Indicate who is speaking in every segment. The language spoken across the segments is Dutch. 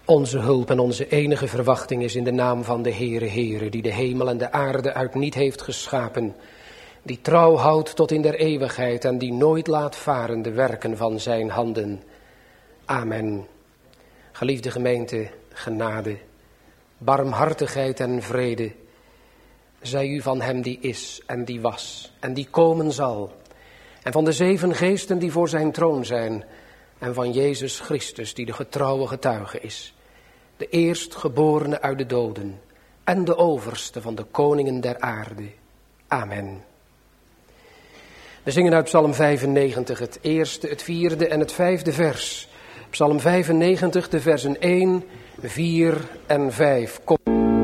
Speaker 1: Onze hulp en onze enige verwachting is in de naam van de Heere, die de hemel en de aarde uit niet heeft geschapen, die trouw houdt tot in der eeuwigheid en die nooit laat varen de werken van zijn handen. Amen. Geliefde gemeente, genade, barmhartigheid en vrede, zij u van hem die is en die was en die komen zal, en van de 7 geesten die voor zijn troon zijn, en van Jezus Christus die de getrouwe getuige is, de eerstgeborene uit de doden en de overste van de koningen der aarde. Amen. We zingen uit Psalm 95 het eerste, het 4e en het 5e vers. Psalm 95, de versen 1, 4 en 5. Kom.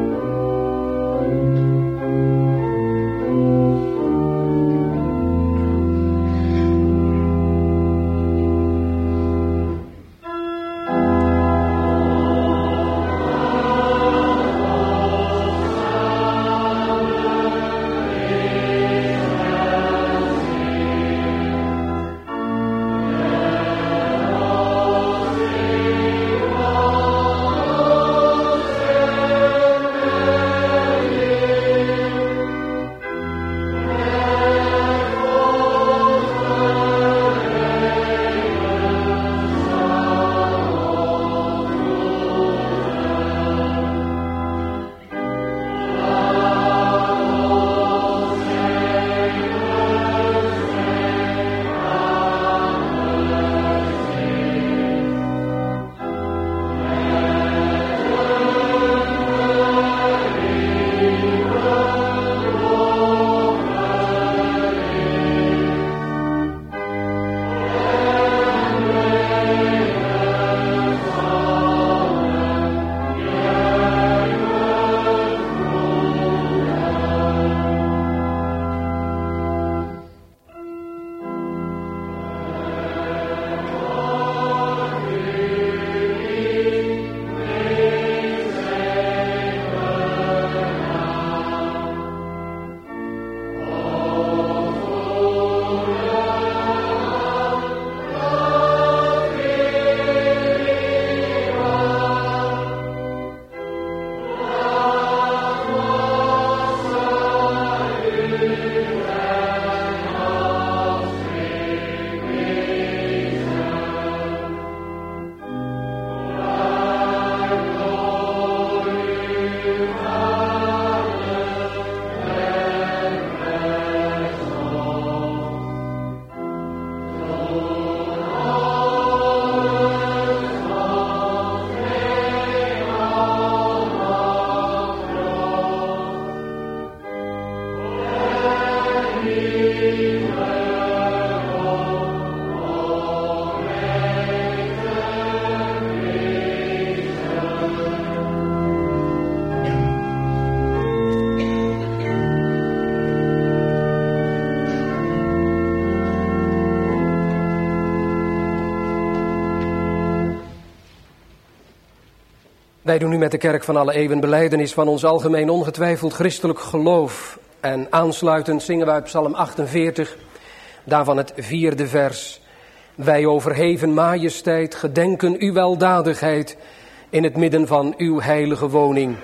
Speaker 1: Wij doen nu met de Kerk van alle eeuwen belijdenis van ons algemeen ongetwijfeld christelijk geloof. En aansluitend zingen we uit Psalm 48, daarvan het 4e vers. Wij overheven majesteit, gedenken uw weldadigheid in het midden van uw heilige woning.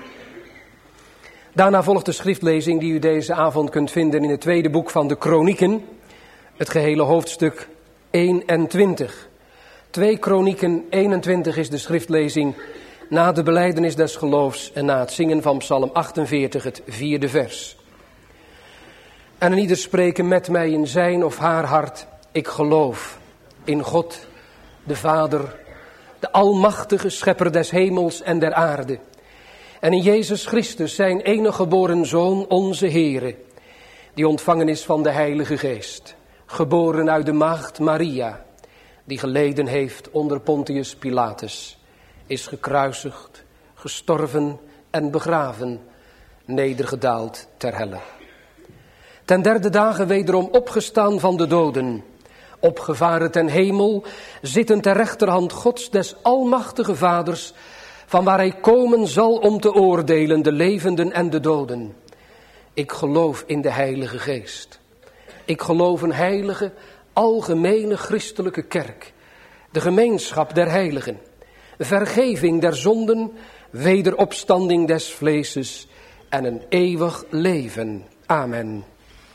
Speaker 1: Daarna volgt de schriftlezing die u deze avond kunt vinden in het 2e boek van de Kronieken, het gehele hoofdstuk 21. 2 Kronieken 21 is de schriftlezing na de belijdenis des geloofs en na het zingen van Psalm 48, het 4e vers. En ieder spreken met mij in zijn of haar hart, ik geloof in God, de Vader, de almachtige schepper des hemels en der aarde. En in Jezus Christus, zijn enige geboren Zoon, onze Heere, die ontvangen is van de Heilige Geest, geboren uit de maagd Maria, die geleden heeft onder Pontius Pilatus, is gekruisigd, gestorven en begraven, nedergedaald ter helle. Ten 3e dage wederom opgestaan van de doden, opgevaren ten hemel, zitten ter rechterhand Gods des almachtige Vaders, van waar hij komen zal om te oordelen de levenden en de doden. Ik geloof in de Heilige Geest. Ik geloof een heilige, algemene christelijke kerk, de gemeenschap der heiligen, vergeving der zonden, wederopstanding des vleeses en een eeuwig leven. Amen.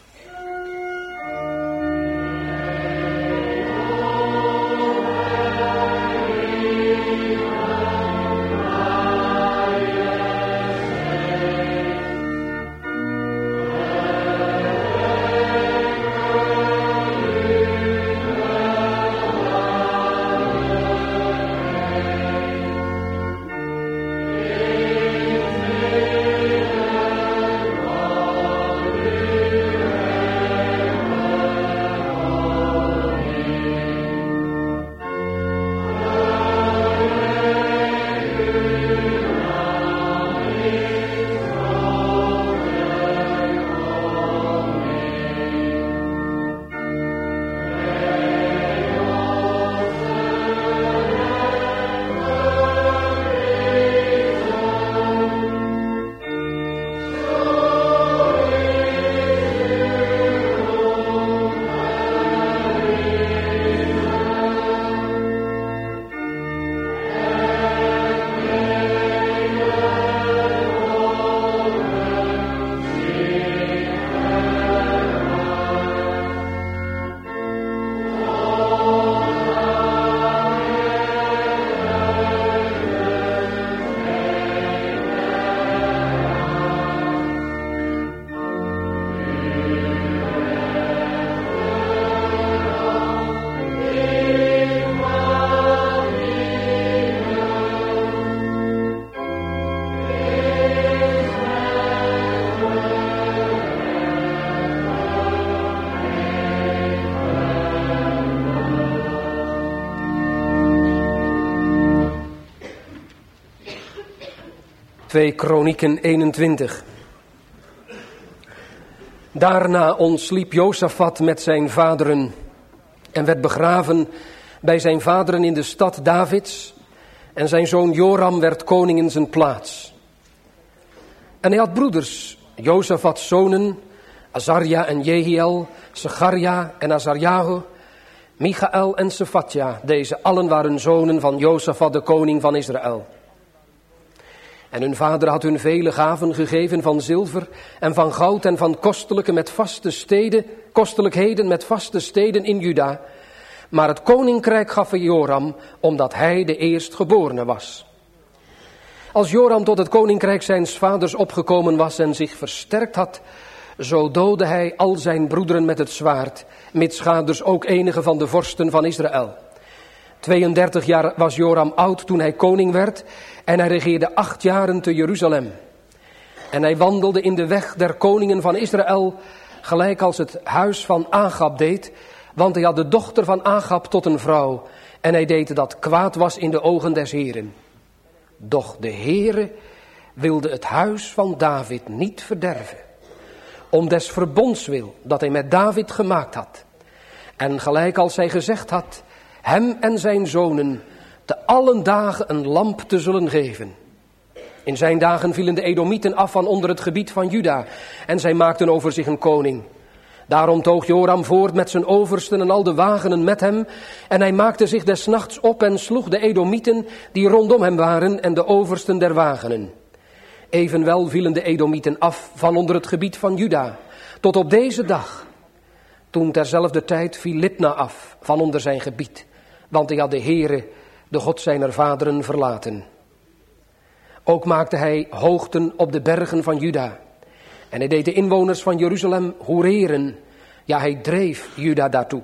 Speaker 1: Twee Kronieken 21. Daarna ontsliep Josafat met zijn vaderen en werd begraven bij zijn vaderen in de stad Davids. En zijn zoon Joram werd koning in zijn plaats. En hij had broeders, Josafats zonen, Azarja en Jehiel, Secharia en Azarjahu, Michael en Sefatja. Deze allen waren zonen van Josafat, de koning van Israël. En hun vader had hun vele gaven gegeven van zilver en van goud en van kostelijkheden met vaste steden in Juda. Maar het koninkrijk gaf hij Joram, omdat hij de eerstgeborene was. Als Joram tot het koninkrijk zijns vaders opgekomen was en zich versterkt had, zo doodde hij al zijn broederen met het zwaard, mitsgaders ook enige van de vorsten van Israël. 32 jaar was Joram oud toen hij koning werd en hij regeerde 8 jaren te Jeruzalem. En hij wandelde in de weg der koningen van Israël, gelijk als het huis van Agab deed, want hij had de dochter van Agab tot een vrouw en hij deed dat kwaad was in de ogen des Heren. Doch de Heere wilde het huis van David niet verderven, om des verbonds wil dat hij met David gemaakt had. En gelijk als hij gezegd had, hem en zijn zonen te allen dagen een lamp te zullen geven. In zijn dagen vielen de Edomieten af van onder het gebied van Juda en zij maakten over zich een koning. Daarom toog Joram voort met zijn oversten en al de wagenen met hem en hij maakte zich des nachts op en sloeg de Edomieten die rondom hem waren en de oversten der wagenen. Evenwel vielen de Edomieten af van onder het gebied van Juda, tot op deze dag. Toen terzelfde tijd viel Libna af van onder zijn gebied, want hij had de Heere, de God zijner vaderen, verlaten. Ook maakte hij hoogten op de bergen van Juda. En hij deed de inwoners van Jeruzalem hoereren. Ja, hij dreef Juda daartoe.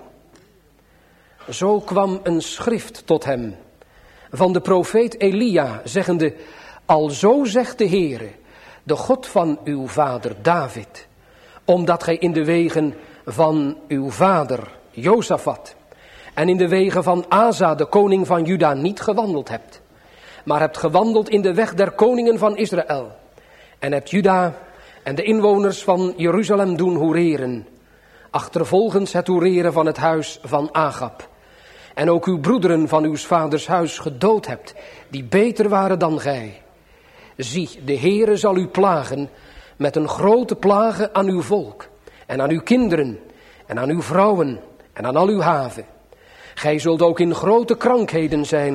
Speaker 1: Zo kwam een schrift tot hem van de profeet Elia, zeggende: Alzo zegt de Heere, de God van uw vader David, omdat gij in de wegen van uw vader Josafat en in de wegen van Asa, de koning van Juda, niet gewandeld hebt, maar hebt gewandeld in de weg der koningen van Israël en hebt Juda en de inwoners van Jeruzalem doen hoereren, achtervolgens het hoereren van het huis van Agab. En ook uw broederen van uw vaders huis gedood hebt, die beter waren dan gij. Zie, de Heere zal u plagen met een grote plage aan uw volk en aan uw kinderen en aan uw vrouwen en aan al uw haven. Gij zult ook in grote krankheden zijn,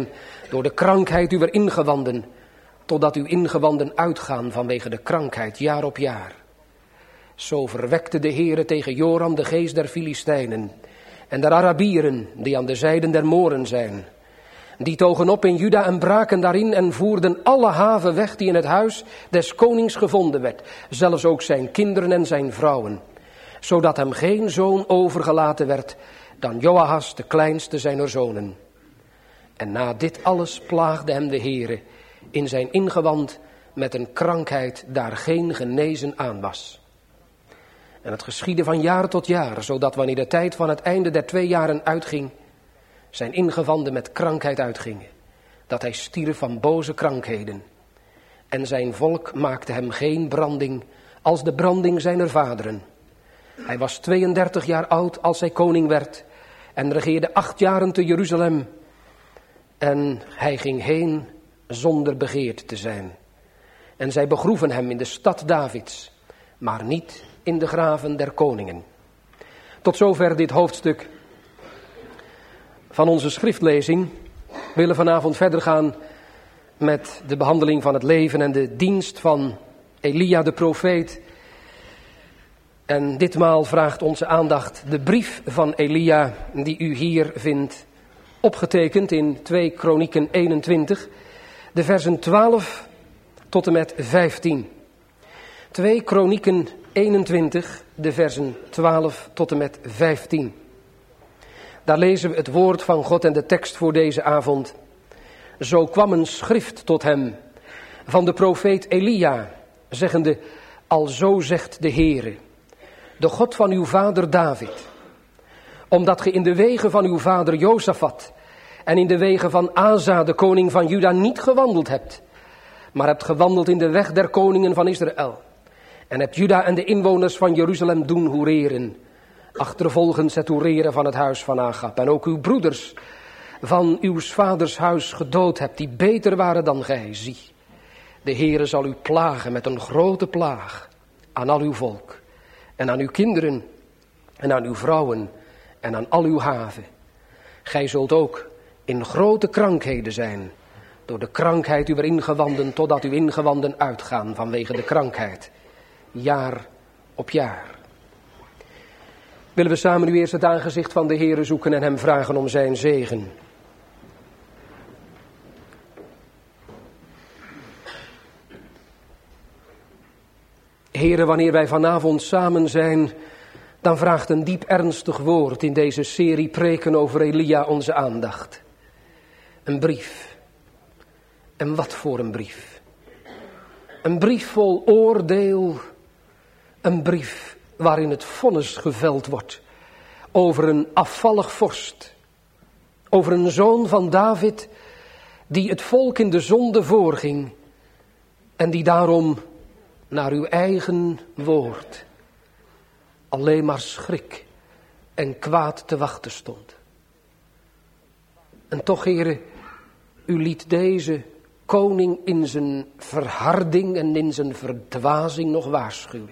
Speaker 1: door de krankheid uw ingewanden, totdat uw ingewanden uitgaan vanwege de krankheid jaar op jaar. Zo verwekte de Heere tegen Joram de geest der Filistijnen en der Arabieren, die aan de zijden der Mooren zijn. Die togen op in Juda en braken daarin en voerden alle haven weg die in het huis des konings gevonden werd, zelfs ook zijn kinderen en zijn vrouwen, zodat hem geen zoon overgelaten werd dan Joahas, de kleinste zijner zonen. En na dit alles plaagde hem de Heere in zijn ingewand met een krankheid daar geen genezen aan was. En het geschiedde van jaar tot jaar, zodat wanneer de tijd van het einde der 2 jaren uitging, zijn ingewanden met krankheid uitgingen, dat hij stierf van boze krankheden. En zijn volk maakte hem geen branding als de branding zijner vaderen. Hij was 32 jaar oud als hij koning werd en regeerde 8 jaren te Jeruzalem. En hij ging heen zonder begeerd te zijn. En zij begroeven hem in de stad Davids, maar niet in de graven der koningen. Tot zover dit hoofdstuk van onze schriftlezing. We willen vanavond verder gaan met de behandeling van het leven en de dienst van Elia de profeet. En ditmaal vraagt onze aandacht de brief van Elia die u hier vindt opgetekend in 2 Kronieken 21, de versen 12 tot en met 15. 2 Kronieken 21, de versen 12 tot en met 15. Daar lezen we het woord van God en de tekst voor deze avond. Zo kwam een schrift tot hem van de profeet Elia, zeggende, alzo zegt de Heere, de God van uw vader David, omdat ge in de wegen van uw vader Josafat en in de wegen van Asa, de koning van Juda, niet gewandeld hebt, maar hebt gewandeld in de weg der koningen van Israël, en hebt Juda en de inwoners van Jeruzalem doen hoereren, achtervolgens het hoereren van het huis van Agab, en ook uw broeders van uw vaders huis gedood hebt, die beter waren dan gij. Zie, de Heere zal u plagen met een grote plaag aan al uw volk, en aan uw kinderen, en aan uw vrouwen, en aan al uw haven. Gij zult ook in grote krankheden zijn, door de krankheid uw ingewanden, totdat uw ingewanden uitgaan vanwege de krankheid, jaar op jaar. Willen we samen nu eerst het aangezicht van de Heere zoeken en hem vragen om zijn zegen. Heere, wanneer wij vanavond samen zijn, dan vraagt een diep ernstig woord in deze serie preken over Elia onze aandacht. Een brief. En wat voor een brief? Een brief vol oordeel. Een brief waarin het vonnis geveld wordt over een afvallig vorst. Over een zoon van David die het volk in de zonde voorging en die daarom naar uw eigen woord alleen maar schrik en kwaad te wachten stond. En toch, Heere, u liet deze koning in zijn verharding en in zijn verdwazing nog waarschuwen.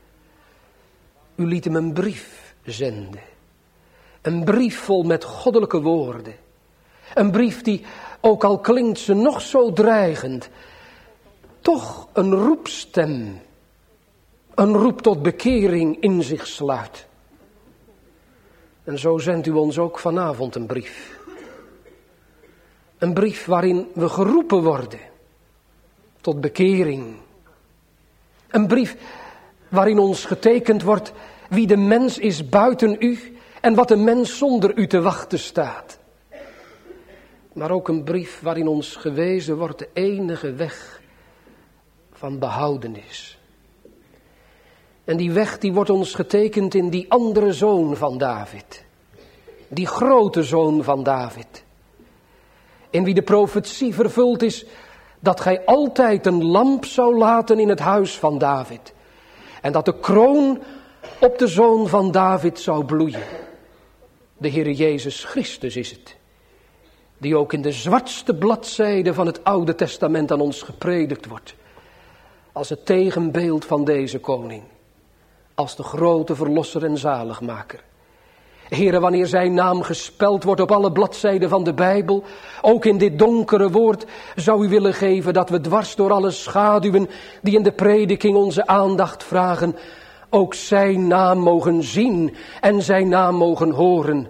Speaker 1: U liet hem een brief zenden. Een brief vol met goddelijke woorden. Een brief die, ook al klinkt ze nog zo dreigend, toch een roepstem, een roep tot bekering in zich sluit. En zo zendt u ons ook vanavond een brief. Een brief waarin we geroepen worden tot bekering. Een brief waarin ons getekend wordt wie de mens is buiten u en wat de mens zonder u te wachten staat. Maar ook een brief waarin ons gewezen wordt de enige weg van behoudenis. En die weg die wordt ons getekend in die andere zoon van David. Die grote zoon van David. In wie de profetie vervuld is dat gij altijd een lamp zou laten in het huis van David. En dat de kroon op de zoon van David zou bloeien. De Heere Jezus Christus is het. Die ook in de zwartste bladzijde van het Oude Testament aan ons gepredikt wordt. Als het tegenbeeld van deze koning. Als de grote verlosser en zaligmaker. Heere, wanneer zijn naam gespeld wordt op alle bladzijden van de Bijbel, ook in dit donkere woord, zou u willen geven dat we dwars door alle schaduwen die in de prediking onze aandacht vragen, ook zijn naam mogen zien en zijn naam mogen horen.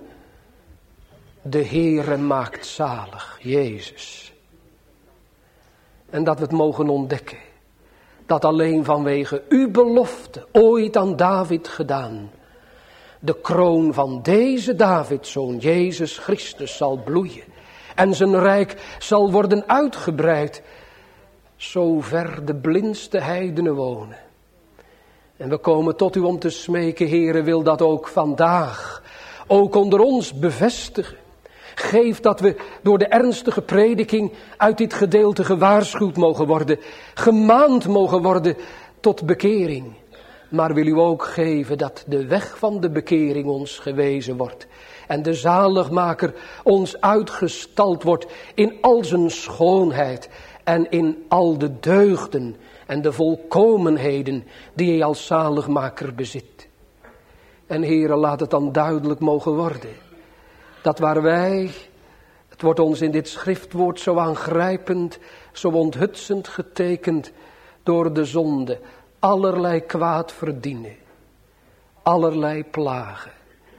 Speaker 1: De Heere maakt zalig, Jezus. En dat we het mogen ontdekken, dat alleen vanwege uw belofte, ooit aan David gedaan, de kroon van deze Davidzoon, Jezus Christus, zal bloeien. En zijn rijk zal worden uitgebreid, zover de blindste heidenen wonen. En we komen tot u om te smeken, Heere, wil dat ook vandaag, ook onder ons bevestigen. Geef dat we door de ernstige prediking uit dit gedeelte gewaarschuwd mogen worden, gemaand mogen worden tot bekering. Maar wil u ook geven dat de weg van de bekering ons gewezen wordt. En de zaligmaker ons uitgestald wordt in al zijn schoonheid en in al de deugden en de volkomenheden die hij als zaligmaker bezit. En Heere, laat het dan duidelijk mogen worden, dat waar wij, het wordt ons in dit schriftwoord zo aangrijpend, zo onthutsend getekend, door de zonde allerlei kwaad verdienen, allerlei plagen,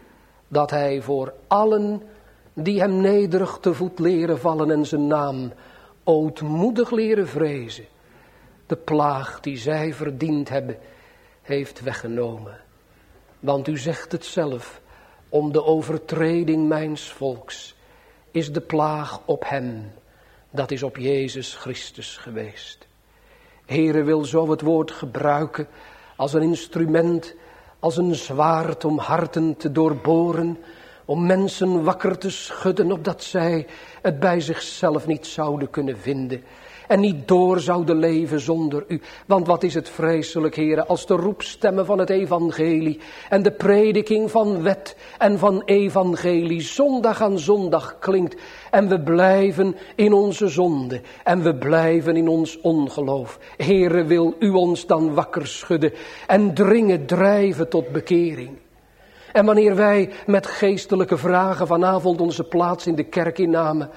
Speaker 1: dat hij voor allen die hem nederig te voet leren vallen en zijn naam ootmoedig leren vrezen, de plaag die zij verdiend hebben, heeft weggenomen. Want u zegt het zelf, om de overtreding mijns volks is de plaag op hem, dat is op Jezus Christus geweest. Heere, wil zo het woord gebruiken als een instrument, als een zwaard om harten te doorboren, om mensen wakker te schudden, opdat zij het bij zichzelf niet zouden kunnen vinden en niet door zouden leven zonder u. Want wat is het vreselijk, Heere, als de roepstemmen van het evangelie en de prediking van wet en van evangelie zondag aan zondag klinkt en we blijven in onze zonde en we blijven in ons ongeloof. Heere, wil u ons dan wakker schudden en drijven tot bekering. En wanneer wij met geestelijke vragen vanavond onze plaats in de kerk innamen,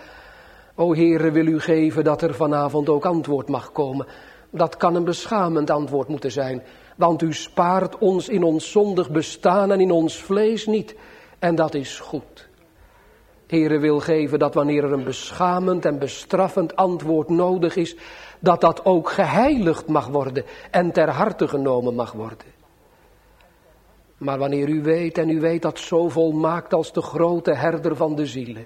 Speaker 1: o Heere, wil u geven dat er vanavond ook antwoord mag komen. Dat kan een beschamend antwoord moeten zijn, want u spaart ons in ons zondig bestaan en in ons vlees niet. En dat is goed. Heere, wil geven dat wanneer er een beschamend en bestraffend antwoord nodig is, dat dat ook geheiligd mag worden en ter harte genomen mag worden. Maar wanneer u weet, en u weet dat zo volmaakt als de grote herder van de zielen,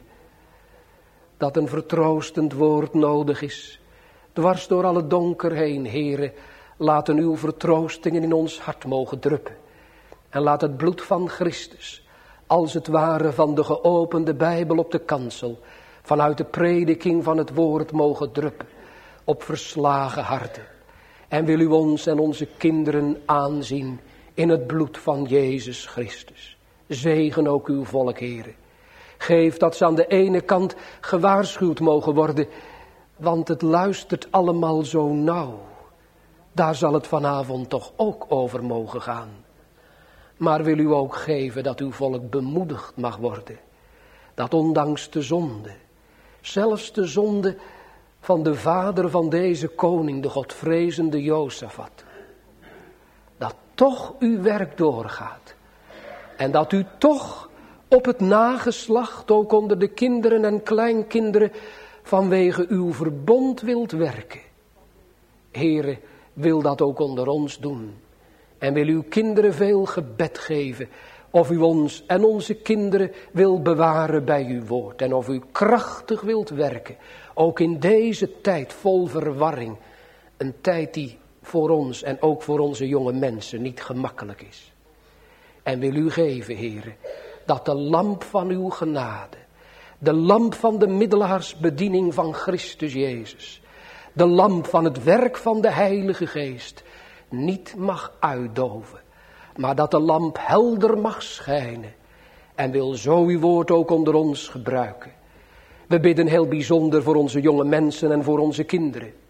Speaker 1: dat een vertroostend woord nodig is, dwars door alle donker heen, Heere, laten uw vertroostingen in ons hart mogen druppen. En laat het bloed van Christus, als het ware van de geopende Bijbel op de kansel, vanuit de prediking van het woord mogen druppen, op verslagen harten. En wil u ons en onze kinderen aanzien in het bloed van Jezus Christus. Zegen ook uw volk, Heere. Geef dat ze aan de ene kant gewaarschuwd mogen worden, want het luistert allemaal zo nauw. Daar zal het vanavond toch ook over mogen gaan. Maar wil u ook geven dat uw volk bemoedigd mag worden. Dat ondanks de zonde, zelfs de zonde van de vader van deze koning, de godvrezende Josafat, dat toch uw werk doorgaat. En dat u toch op het nageslacht, ook onder de kinderen en kleinkinderen, vanwege uw verbond wilt werken. Heere, wil dat ook onder ons doen. En wil uw kinderen veel gebed geven, of u ons en onze kinderen wil bewaren bij uw woord. En of u krachtig wilt werken, ook in deze tijd vol verwarring. Een tijd die voor ons en ook voor onze jonge mensen niet gemakkelijk is. En wil u geven, Heere, dat de lamp van uw genade, de lamp van de middelaarsbediening van Christus Jezus, de lamp van het werk van de Heilige Geest, niet mag uitdoven, maar dat de lamp helder mag schijnen. En wil zo uw woord ook onder ons gebruiken. We bidden heel bijzonder voor onze jonge mensen en voor onze kinderen.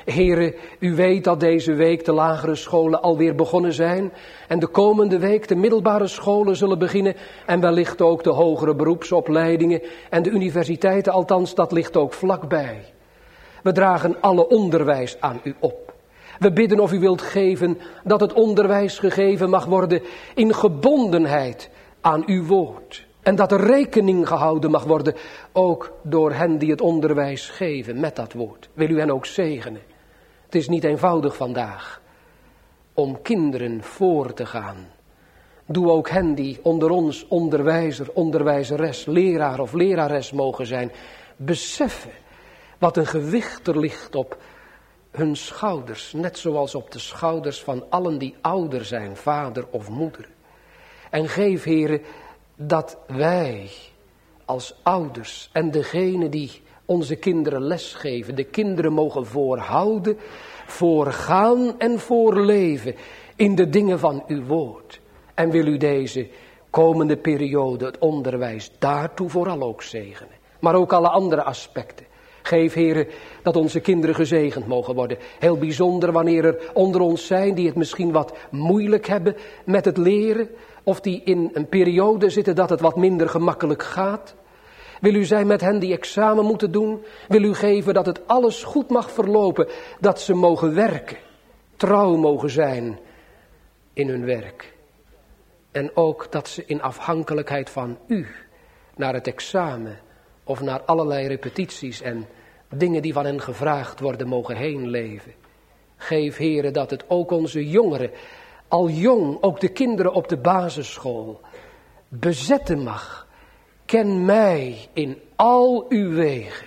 Speaker 1: Heere, u weet dat deze week de lagere scholen alweer begonnen zijn. En de komende week de middelbare scholen zullen beginnen. En wellicht ook de hogere beroepsopleidingen en de universiteiten, althans dat ligt ook vlakbij. We dragen alle onderwijs aan u op. We bidden of u wilt geven dat het onderwijs gegeven mag worden in gebondenheid aan uw woord. En dat er rekening gehouden mag worden, ook door hen die het onderwijs geven met dat woord. Wil u hen ook zegenen. Het is niet eenvoudig vandaag om kinderen voor te gaan. Doe ook hen die onder ons onderwijzer, onderwijzeres, leraar of lerares mogen zijn, beseffen wat een gewicht er ligt op hun schouders. Net zoals op de schouders van allen die ouder zijn, vader of moeder. En geef, Heere, dat wij als ouders en degene die onze kinderen lesgeven, de kinderen mogen voorhouden, voorgaan en voorleven in de dingen van uw woord. En wil u deze komende periode het onderwijs daartoe vooral ook zegenen. Maar ook alle andere aspecten. Geef, Heere, dat onze kinderen gezegend mogen worden. Heel bijzonder wanneer er onder ons zijn die het misschien wat moeilijk hebben met het leren. Of die in een periode zitten dat het wat minder gemakkelijk gaat. Wil u zijn met hen die examen moeten doen? Wil u geven dat het alles goed mag verlopen? Dat ze mogen werken. Trouw mogen zijn in hun werk. En ook dat ze in afhankelijkheid van u naar het examen of naar allerlei repetities en dingen die van hen gevraagd worden mogen heen leven. Geef, Heere, dat het ook onze jongeren, al jong, ook de kinderen op de basisschool, bezetten mag. Ken mij in al uw wegen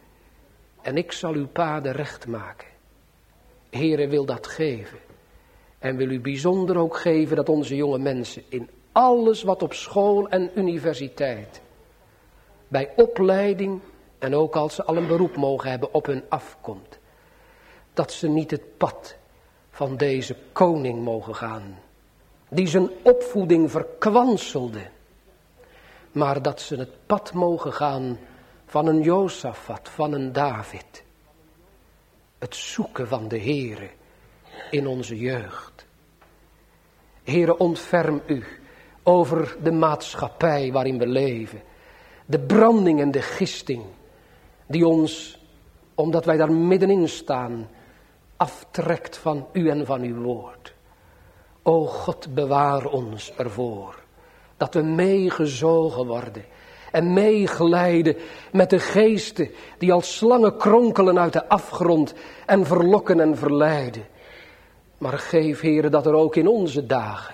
Speaker 1: en ik zal uw paden recht maken. Heere, wil dat geven. En wil u bijzonder ook geven dat onze jonge mensen in alles wat op school en universiteit, bij opleiding en ook als ze al een beroep mogen hebben op hun afkomt, dat ze niet het pad van deze koning mogen gaan, die zijn opvoeding verkwanselde, maar dat ze het pad mogen gaan van een Josafat, van een David. Het zoeken van de Heere in onze jeugd. Heere, ontferm u over de maatschappij waarin we leven. De branding en de gisting die ons, omdat wij daar middenin staan, aftrekt van u en van uw woord. O God, bewaar ons ervoor dat we meegezogen worden en meeglijden met de geesten die als slangen kronkelen uit de afgrond en verlokken en verleiden. Maar geef, Heere, dat er ook in onze dagen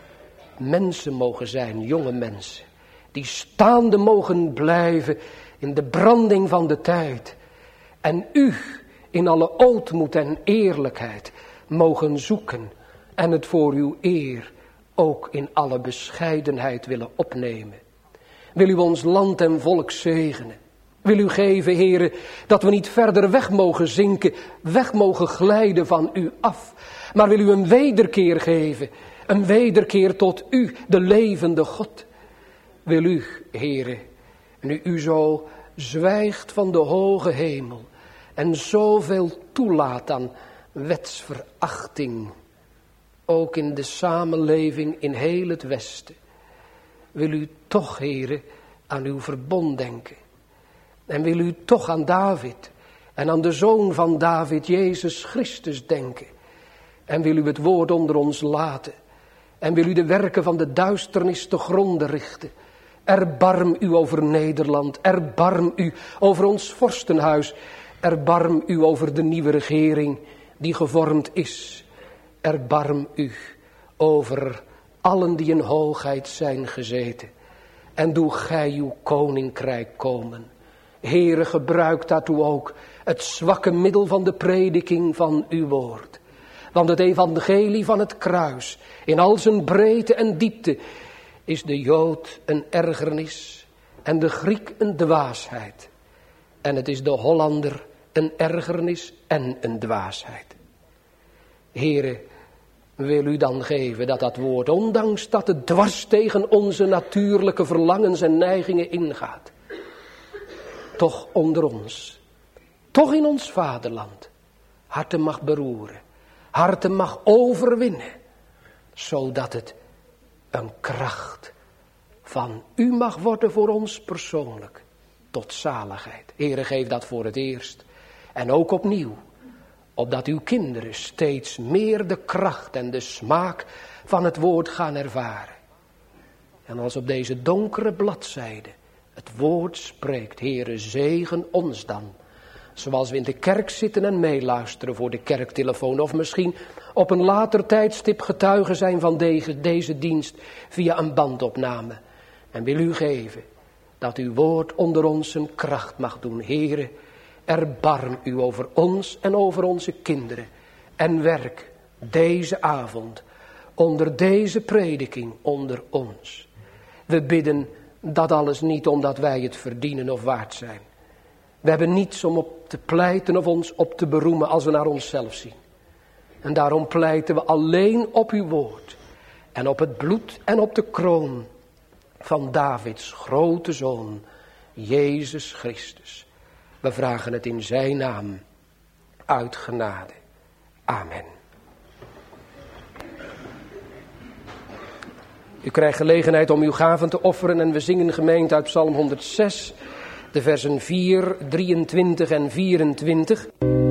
Speaker 1: mensen mogen zijn, jonge mensen, die staande mogen blijven in de branding van de tijd. En u in alle ootmoed en eerlijkheid mogen zoeken en het voor uw eer ook in alle bescheidenheid willen opnemen. Wil u ons land en volk zegenen. Wil u geven, Heere, dat we niet verder weg mogen zinken, weg mogen glijden van u af. Maar wil u een wederkeer geven, een wederkeer tot u, de levende God. Wil u, Heere, nu u zo zwijgt van de hoge hemel en zoveel toelaat aan wetsverachting, ook in de samenleving in heel het Westen, wil u toch, Heere, aan uw verbond denken. En wil u toch aan David en aan de zoon van David, Jezus Christus, denken. En wil u het woord onder ons laten. En wil u de werken van de duisternis te gronde richten. Erbarm u over Nederland. Erbarm u over ons vorstenhuis. Erbarm u over de nieuwe regering die gevormd is. Erbarm u over allen die in hoogheid zijn gezeten. En doe gij uw koninkrijk komen. Heere, gebruik daartoe ook het zwakke middel van de prediking van uw woord. Want het evangelie van het kruis, in al zijn breedte en diepte, is de Jood een ergernis en de Griek een dwaasheid. En het is de Hollander een ergernis en een dwaasheid. Heere, wil u dan geven dat dat woord, ondanks dat het dwars tegen onze natuurlijke verlangens en neigingen ingaat, toch onder ons, toch in ons vaderland, harten mag beroeren, harten mag overwinnen, zodat het een kracht van u mag worden voor ons persoonlijk, tot zaligheid. Heere, geef dat voor het eerst en ook opnieuw, opdat uw kinderen steeds meer de kracht en de smaak van het woord gaan ervaren. En als op deze donkere bladzijde het woord spreekt, Heere, zegen ons dan. Zoals we in de kerk zitten en meeluisteren voor de kerktelefoon. Of misschien op een later tijdstip getuigen zijn van deze dienst via een bandopname. En wil u geven dat uw woord onder ons een kracht mag doen. Heere, erbarm u over ons en over onze kinderen. En werk deze avond onder deze prediking onder ons. We bidden dat alles niet omdat wij het verdienen of waard zijn. We hebben niets om op te pleiten of ons op te beroemen als we naar onszelf zien. En daarom pleiten we alleen op uw woord. En op het bloed en op de kroon van Davids grote zoon, Jezus Christus. We vragen het in zijn naam, uit genade. Amen. U krijgt gelegenheid om uw gaven te offeren en we zingen gemeente uit Psalm 106, de versen 4, 23 en 24.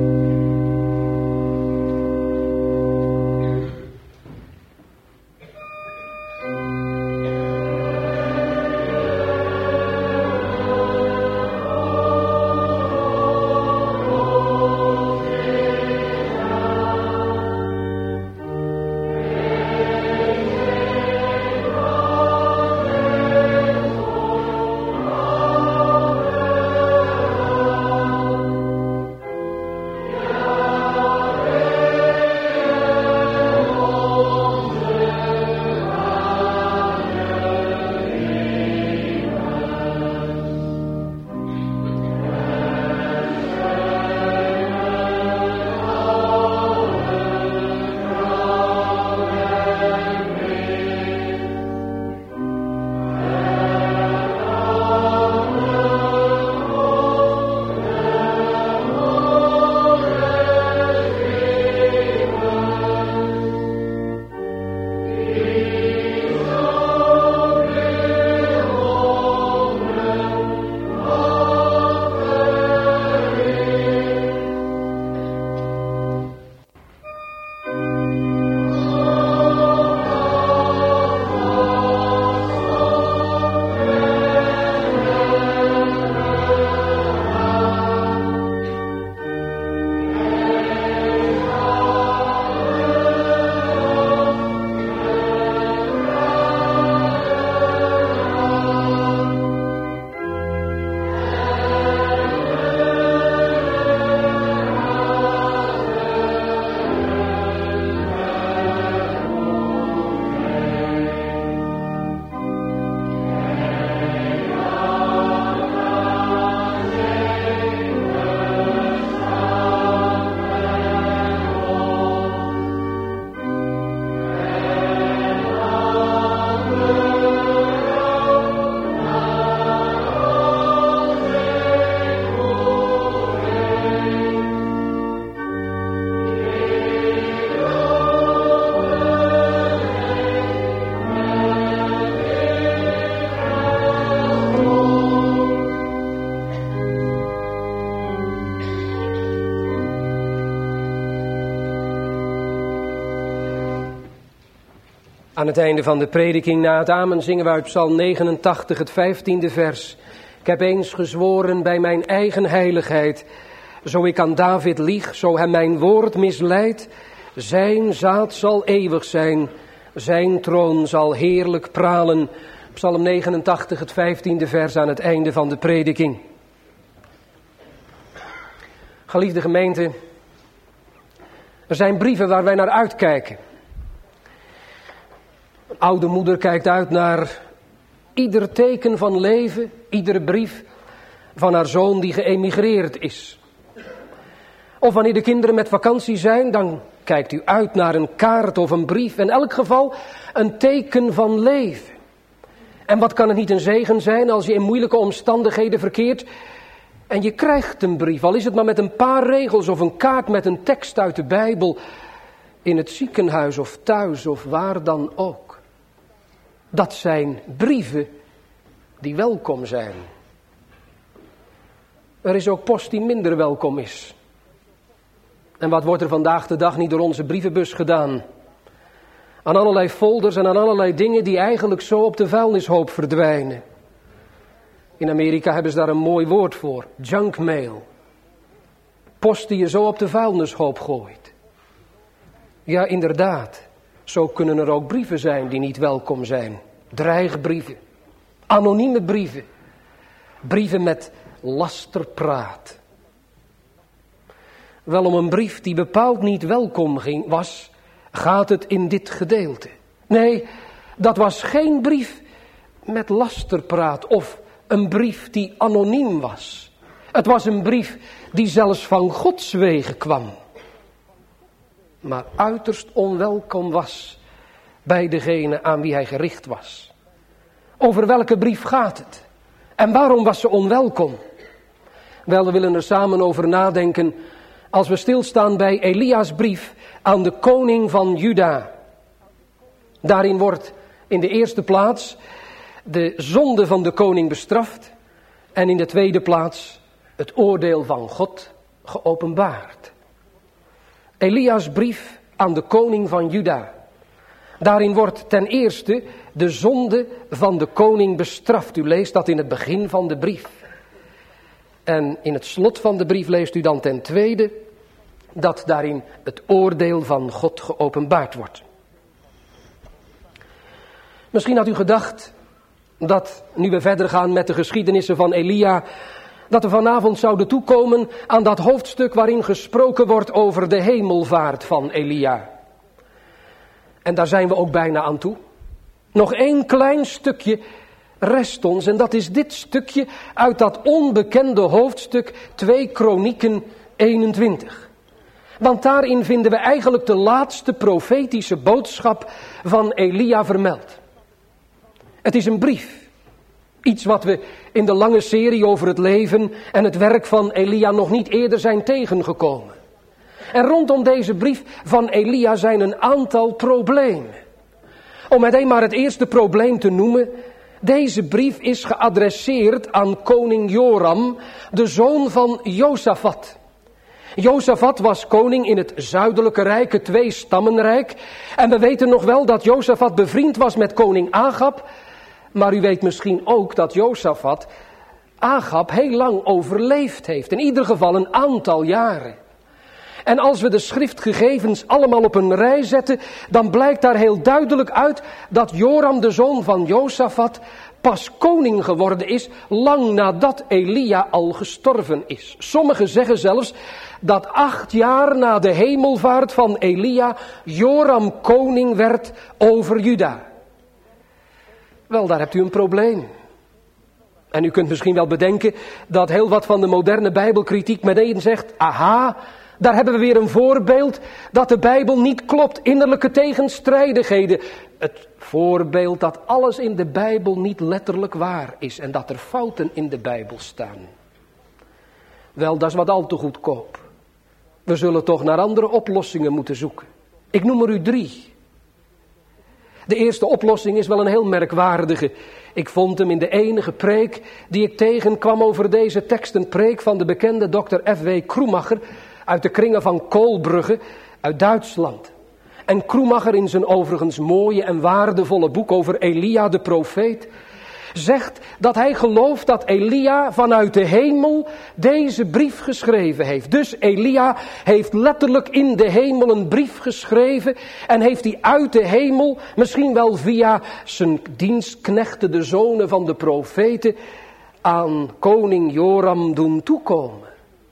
Speaker 1: Aan het einde van de prediking na het amen zingen we uit Psalm 89 het 15e vers. Ik heb eens gezworen bij mijn eigen heiligheid, zo ik aan David lieg, zo hem mijn woord misleidt. Zijn zaad zal eeuwig zijn, zijn troon zal heerlijk pralen. Psalm 89 het 15e vers aan het einde van de prediking. Geliefde gemeente, er zijn brieven waar wij naar uitkijken. Een oude moeder kijkt uit naar ieder teken van leven, iedere brief van haar zoon die geëmigreerd is. Of wanneer de kinderen met vakantie zijn, dan kijkt u uit naar een kaart of een brief. In elk geval een teken van leven. En wat kan het niet een zegen zijn als je in moeilijke omstandigheden verkeert En je krijgt een brief, al is het maar met een paar regels of een kaart met een tekst uit de Bijbel, in het ziekenhuis of thuis of waar dan ook. Dat zijn brieven die welkom zijn. Er is ook post die minder welkom is. En wat wordt er vandaag de dag niet door onze brievenbus gedaan? Aan allerlei folders en aan allerlei dingen die eigenlijk zo op de vuilnishoop verdwijnen. In Amerika hebben ze daar een mooi woord voor, junkmail. Post die je zo op de vuilnishoop gooit. Ja, inderdaad, zo kunnen er ook brieven zijn die niet welkom zijn. Dreigbrieven, anonieme brieven, brieven met lasterpraat. Wel, om een brief die bepaald niet welkom was, gaat het in dit gedeelte. Nee, dat was geen brief met lasterpraat of een brief die anoniem was. Het was een brief die zelfs van Gods wegen kwam. Maar uiterst onwelkom was bij degene aan wie hij gericht was. Over welke brief gaat het? En waarom was ze onwelkom? Wel, we willen er samen over nadenken als we stilstaan bij Elia's brief aan de koning van Juda. Daarin wordt in de eerste plaats de zonde van de koning bestraft en in de tweede plaats het oordeel van God geopenbaard. Elia's brief aan de koning van Juda. Daarin wordt ten eerste de zonde van de koning bestraft. U leest dat in het begin van de brief. En in het slot van de brief leest u dan ten tweede dat daarin het oordeel van God geopenbaard wordt. Misschien had u gedacht dat, nu we verder gaan met de geschiedenissen van Elia, dat we vanavond zouden toekomen aan dat hoofdstuk waarin gesproken wordt over de hemelvaart van Elia. En daar zijn we ook bijna aan toe. Nog één klein stukje rest ons en dat is dit stukje uit dat onbekende hoofdstuk 2 Kronieken 21. Want daarin vinden we eigenlijk de laatste profetische boodschap van Elia vermeld. Het is een brief. Iets wat we in de lange serie over het leven en het werk van Elia nog niet eerder zijn tegengekomen. En rondom deze brief van Elia zijn een aantal problemen. Om meteen maar het eerste probleem te noemen. Deze brief is geadresseerd aan koning Joram, de zoon van Josafat. Josafat was koning in het zuidelijke rijk, het tweestammenrijk. En we weten nog wel dat Josafat bevriend was met koning Agab. Maar u weet misschien ook dat Josafat Agab heel lang overleefd heeft. In ieder geval een aantal jaren. En als we de schriftgegevens allemaal op een rij zetten, dan blijkt daar heel duidelijk uit dat Joram, de zoon van Josafat, pas koning geworden is lang nadat Elia al gestorven is. Sommigen zeggen zelfs dat 8 jaar na de hemelvaart van Elia Joram koning werd over Juda. Wel, daar hebt u een probleem. En u kunt misschien wel bedenken dat heel wat van de moderne Bijbelkritiek meteen zegt, aha, daar hebben we weer een voorbeeld dat de Bijbel niet klopt, innerlijke tegenstrijdigheden. Het voorbeeld dat alles in de Bijbel niet letterlijk waar is en dat er fouten in de Bijbel staan. Wel, dat is wat al te goedkoop. We zullen toch naar andere oplossingen moeten zoeken. Ik noem er u 3. De eerste oplossing is wel een heel merkwaardige. Ik vond hem in de enige preek die ik tegenkwam over deze tekst. Een preek van de bekende Dr. F.W. Kroemacher uit de kringen van Koolbrugge uit Duitsland. En Kroemacher in zijn overigens mooie en waardevolle boek over Elia de profeet zegt dat hij gelooft dat Elia vanuit de hemel deze brief geschreven heeft. Dus Elia heeft letterlijk in de hemel een brief geschreven en heeft die uit de hemel, misschien wel via zijn dienstknechten, de zonen van de profeten, aan koning Joram doen toekomen.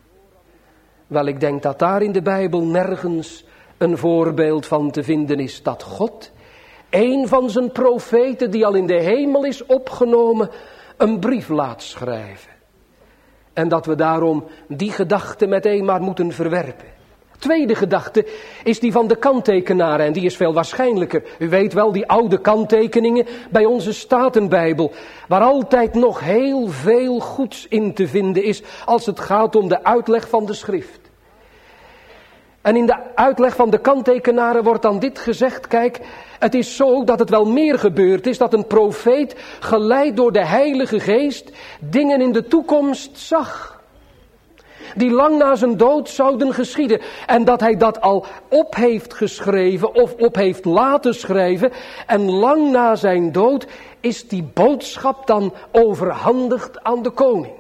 Speaker 1: Wel, ik denk dat daar in de Bijbel nergens een voorbeeld van te vinden is dat God, een van zijn profeten die al in de hemel is opgenomen, een brief laat schrijven. En dat we daarom die gedachte meteen maar moeten verwerpen. Tweede gedachte is die van de kanttekenaren en die is veel waarschijnlijker. U weet wel, die oude kanttekeningen bij onze Statenbijbel, waar altijd nog heel veel goeds in te vinden is als het gaat om de uitleg van de schrift. En in de uitleg van de kanttekenaren wordt dan dit gezegd, kijk, het is zo dat het wel meer gebeurd is, dat een profeet geleid door de Heilige Geest dingen in de toekomst zag, die lang na zijn dood zouden geschieden. En dat hij dat al op heeft geschreven of op heeft laten schrijven. En lang na zijn dood is die boodschap dan overhandigd aan de koning.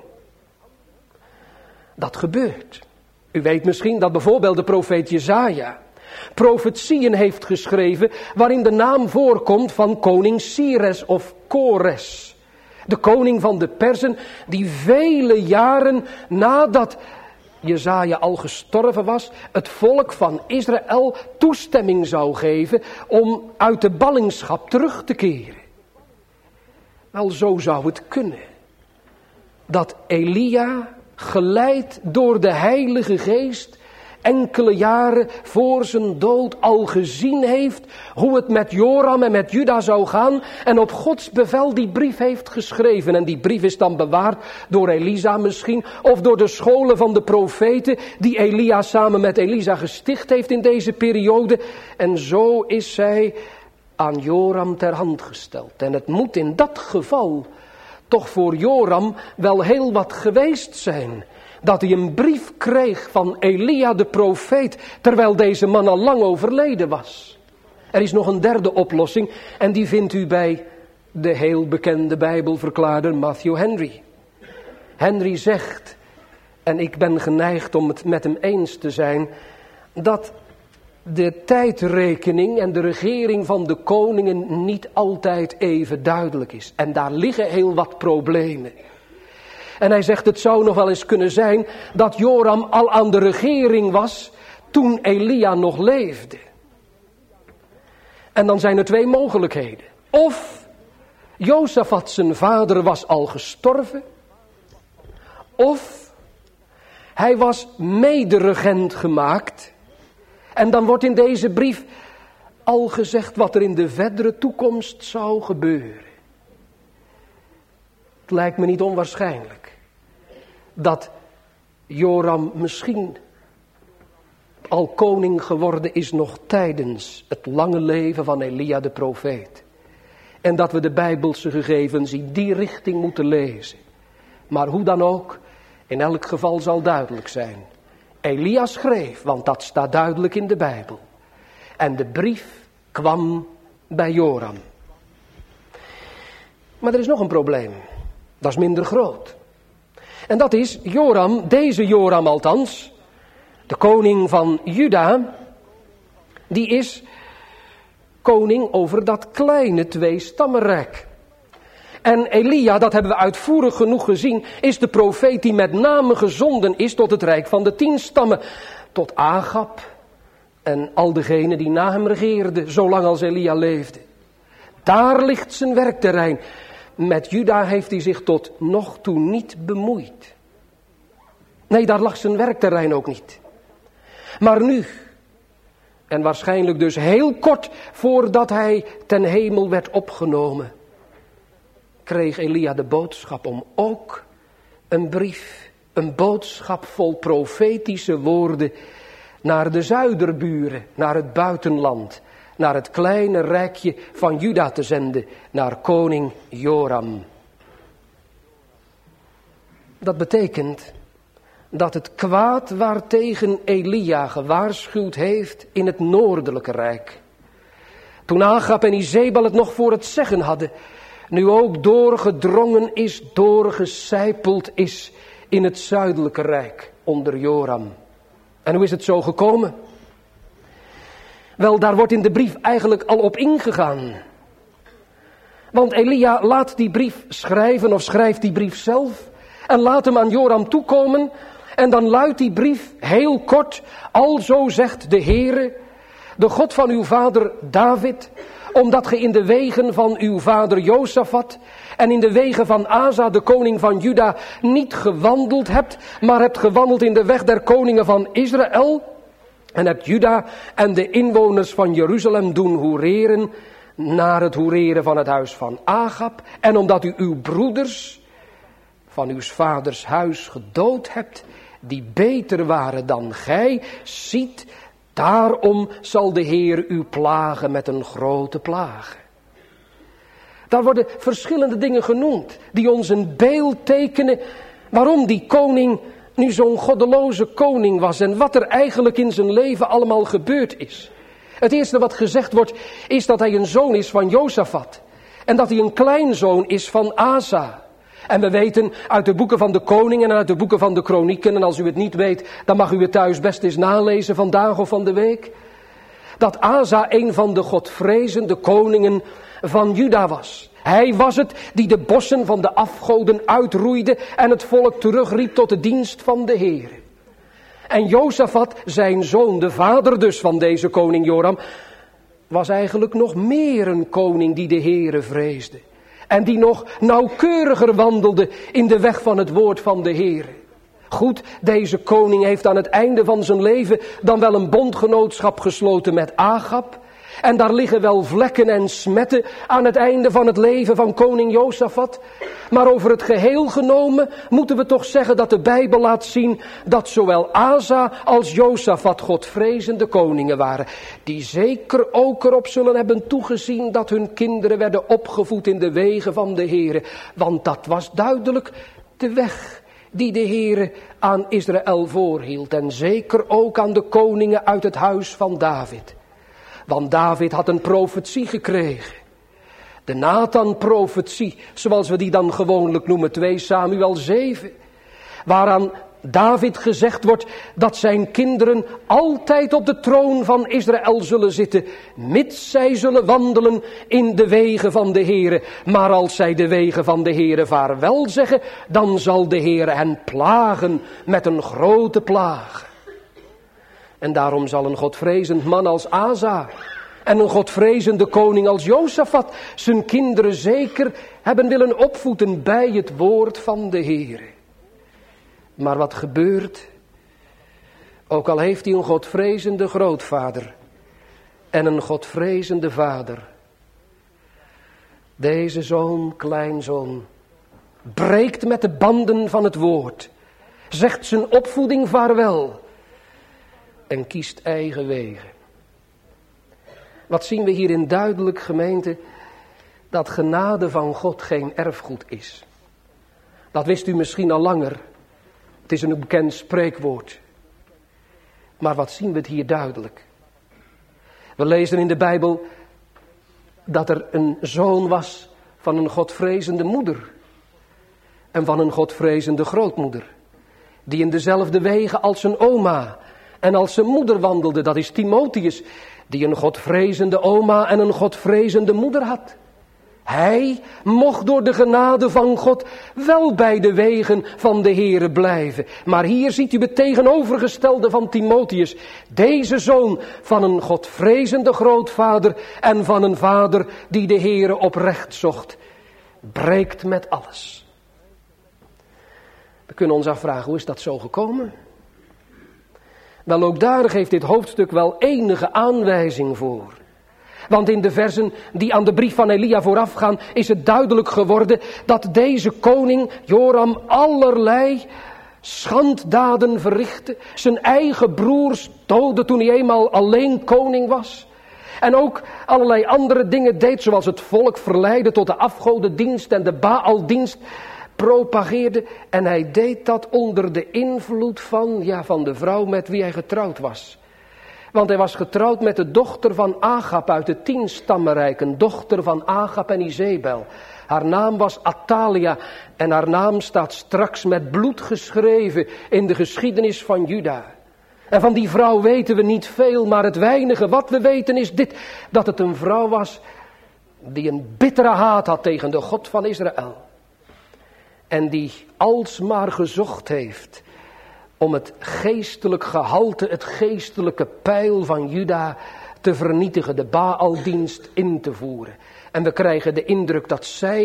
Speaker 1: Dat gebeurt. U weet misschien dat bijvoorbeeld de profeet Jesaja profetieën heeft geschreven waarin de naam voorkomt van koning Cyrus of Kores. De koning van de Perzen die vele jaren nadat Jesaja al gestorven was, het volk van Israël toestemming zou geven om uit de ballingschap terug te keren. Wel, zo zou het kunnen. Dat Elia, geleid door de Heilige Geest, enkele jaren voor zijn dood al gezien heeft hoe het met Joram en met Juda zou gaan en op Gods bevel die brief heeft geschreven. En die brief is dan bewaard door Elisa misschien of door de scholen van de profeten die Elia samen met Elisa gesticht heeft in deze periode. En zo is zij aan Joram ter hand gesteld. En het moet in dat geval toch voor Joram wel heel wat geweest zijn dat hij een brief kreeg van Elia de profeet, terwijl deze man al lang overleden was. Er is nog een derde oplossing en die vindt u bij de heel bekende Bijbelverklaarder Matthew Henry. Henry zegt, en ik ben geneigd om het met hem eens te zijn, dat de tijdrekening en de regering van de koningen niet altijd even duidelijk is. En daar liggen heel wat problemen. En hij zegt, het zou nog wel eens kunnen zijn dat Joram al aan de regering was toen Elia nog leefde. En dan zijn er twee mogelijkheden. Of Josafat zijn vader was al gestorven. Of hij was mederegent gemaakt. En dan wordt in deze brief al gezegd wat er in de verdere toekomst zou gebeuren. Het lijkt me niet onwaarschijnlijk dat Joram misschien al koning geworden is nog tijdens het lange leven van Elia de profeet. En dat we de Bijbelse gegevens in die richting moeten lezen. Maar hoe dan ook, in elk geval zal duidelijk zijn. Elia schreef, want dat staat duidelijk in de Bijbel. En de brief kwam bij Joram. Maar er is nog een probleem. Dat is minder groot. En dat is Joram, deze Joram althans, de koning van Juda, die is koning over dat kleine tweestammenrijk. En Elia, dat hebben we uitvoerig genoeg gezien, is de profeet die met name gezonden is tot het rijk van de 10 stammen. Tot Agab en al degenen die na hem regeerden, zolang als Elia leefde. Daar ligt zijn werkterrein. Met Juda heeft hij zich tot nog toe niet bemoeid. Nee, daar lag zijn werkterrein ook niet. Maar nu, en waarschijnlijk dus heel kort voordat hij ten hemel werd opgenomen, kreeg Elia de boodschap om ook een brief, een boodschap vol profetische woorden naar de zuiderburen, naar het buitenland, naar het kleine rijkje van Juda te zenden, naar koning Joram. Dat betekent dat het kwaad waartegen Elia gewaarschuwd heeft in het noordelijke rijk, toen Agab en Izebel het nog voor het zeggen hadden, nu ook doorgedrongen is, doorgecijpeld is in het zuidelijke rijk onder Joram. En hoe is het zo gekomen? Wel, daar wordt in de brief eigenlijk al op ingegaan. Want Elia laat die brief schrijven of schrijft die brief zelf en laat hem aan Joram toekomen. En dan luidt die brief heel kort, alzo zegt de Heere, de God van uw vader David, omdat ge in de wegen van uw vader Josafat en in de wegen van Asa, de koning van Juda, niet gewandeld hebt, maar hebt gewandeld in de weg der koningen van Israël. En hebt Juda en de inwoners van Jeruzalem doen hoereren naar het hoereren van het huis van Agab. En omdat u uw broeders van uw vaders huis gedood hebt, die beter waren dan gij, ziet, daarom zal de Heer u plagen met een grote plaag. Daar worden verschillende dingen genoemd die ons een beeld tekenen waarom die koning nu zo'n goddeloze koning was en wat er eigenlijk in zijn leven allemaal gebeurd is. Het eerste wat gezegd wordt is dat hij een zoon is van Josafat en dat hij een kleinzoon is van Asa. En we weten uit de boeken van de koningen en uit de boeken van de kronieken, en als u het niet weet, dan mag u het thuis best eens nalezen vandaag of van de week, dat Asa een van de godvrezende koningen van Juda was. Hij was het die de bossen van de afgoden uitroeide en het volk terugriep tot de dienst van de Heer. En Josafat, zijn zoon, de vader dus van deze koning Joram, was eigenlijk nog meer een koning die de Heere vreesde. En die nog nauwkeuriger wandelde in de weg van het woord van de Heere. Goed, deze koning heeft aan het einde van zijn leven dan wel een bondgenootschap gesloten met Agab. En daar liggen wel vlekken en smetten aan het einde van het leven van koning Josafat. Maar over het geheel genomen moeten we toch zeggen dat de Bijbel laat zien dat zowel Asa als Josafat godvrezende koningen waren. Die zeker ook erop zullen hebben toegezien dat hun kinderen werden opgevoed in de wegen van de Heere. Want dat was duidelijk de weg die de Heere aan Israël voorhield. En zeker ook aan de koningen uit het huis van David. Want David had een profetie gekregen. De Nathan-profetie, zoals we die dan gewoonlijk noemen, 2 Samuel 7. Waaraan David gezegd wordt dat zijn kinderen altijd op de troon van Israël zullen zitten, mits zij zullen wandelen in de wegen van de Heere. Maar als zij de wegen van de Heere vaarwel zeggen, dan zal de Heere hen plagen met een grote plaag. En daarom zal een godvrezend man als Asa en een godvrezende koning als Josafat zijn kinderen zeker hebben willen opvoeden bij het woord van de Heere. Maar wat gebeurt? Ook al heeft hij een godvrezende grootvader en een godvrezende vader. Deze zoon, kleinzoon, breekt met de banden van het woord, zegt zijn opvoeding vaarwel en kiest eigen wegen. Wat zien we hierin duidelijk, gemeente? Dat genade van God geen erfgoed is. Dat wist u misschien al langer. Het is een bekend spreekwoord. Maar wat zien we het hier duidelijk? We lezen in de Bijbel dat er een zoon was van een godvrezende moeder. En van een godvrezende grootmoeder. Die in dezelfde wegen als zijn oma en als zijn moeder wandelde. Dat is Timotheus, die een godvrezende oma en een godvrezende moeder had. Hij mocht door de genade van God wel bij de wegen van de Heere blijven. Maar hier ziet u het tegenovergestelde van Timotheus. Deze zoon van een godvrezende grootvader en van een vader die de Heere oprecht zocht, breekt met alles. We kunnen ons afvragen, hoe is dat zo gekomen? Wel, ook daar geeft dit hoofdstuk wel enige aanwijzing voor. Want in de versen die aan de brief van Elia voorafgaan is het duidelijk geworden dat deze koning Joram allerlei schanddaden verrichtte. Zijn eigen broers doodde toen hij eenmaal alleen koning was. En ook allerlei andere dingen deed, zoals het volk verleiden tot de afgodendienst en de Baaldienst propageerde. En hij deed dat onder de invloed van de vrouw met wie hij getrouwd was. Want hij was getrouwd met de dochter van Agab uit het 10 stammenrijk, een dochter van Agab en Izebel. Haar naam was Athalia en haar naam staat straks met bloed geschreven in de geschiedenis van Juda. En van die vrouw weten we niet veel, maar het weinige wat we weten is dit: dat het een vrouw was die een bittere haat had tegen de God van Israël. En die alsmaar gezocht heeft om het geestelijk gehalte, het geestelijke peil van Juda te vernietigen, de Baaldienst in te voeren. En we krijgen de indruk dat zij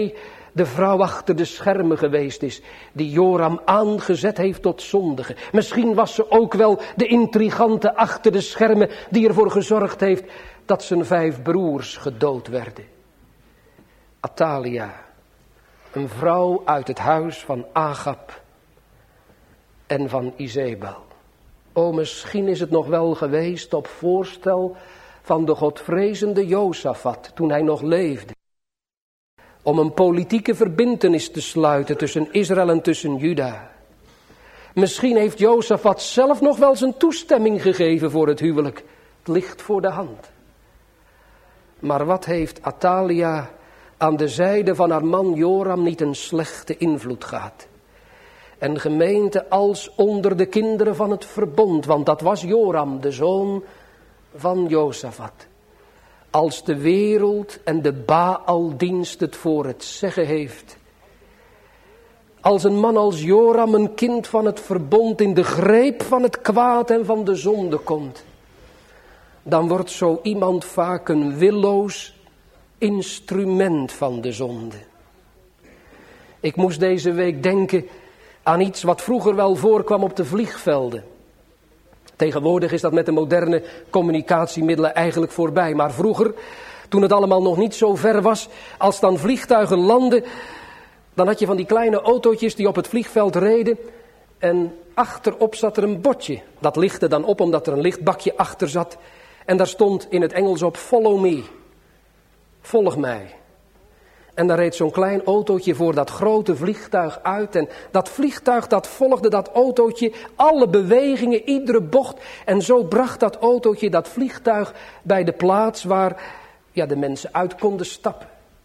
Speaker 1: de vrouw achter de schermen geweest is, die Joram aangezet heeft tot zondigen. Misschien was ze ook wel de intrigante achter de schermen die ervoor gezorgd heeft dat zijn 5 broers gedood werden. Athalia, een vrouw uit het huis van Agab en van Izebel. O, misschien is het nog wel geweest op voorstel van de godvrezende Josafat toen hij nog leefde. Om een politieke verbintenis te sluiten tussen Israël en tussen Juda. Misschien heeft Josafat zelf nog wel zijn toestemming gegeven voor het huwelijk. Het ligt voor de hand. Maar wat heeft Athalia aan de zijde van haar man Joram niet een slechte invloed gehad? En gemeente als onder de kinderen van het verbond, want dat was Joram, de zoon van Josafat. Als de wereld en de Baaldienst het voor het zeggen heeft. Als een man als Joram, een kind van het verbond, in de greep van het kwaad en van de zonde komt. Dan wordt zo iemand vaak een willoos instrument van de zonde. Ik moest deze week denken aan iets wat vroeger wel voorkwam op de vliegvelden. Tegenwoordig is dat met de moderne communicatiemiddelen eigenlijk voorbij. Maar vroeger, toen het allemaal nog niet zo ver was, als dan vliegtuigen landden, dan had je van die kleine autootjes die op het vliegveld reden. En achterop zat er een bordje. Dat lichtte dan op omdat er een lichtbakje achter zat. En daar stond in het Engels op, follow me. Volg mij. En dan reed zo'n klein autootje voor dat grote vliegtuig uit. En dat vliegtuig dat volgde dat autootje, alle bewegingen, iedere bocht. En zo bracht dat autootje dat vliegtuig bij de plaats waar de mensen uit konden stappen.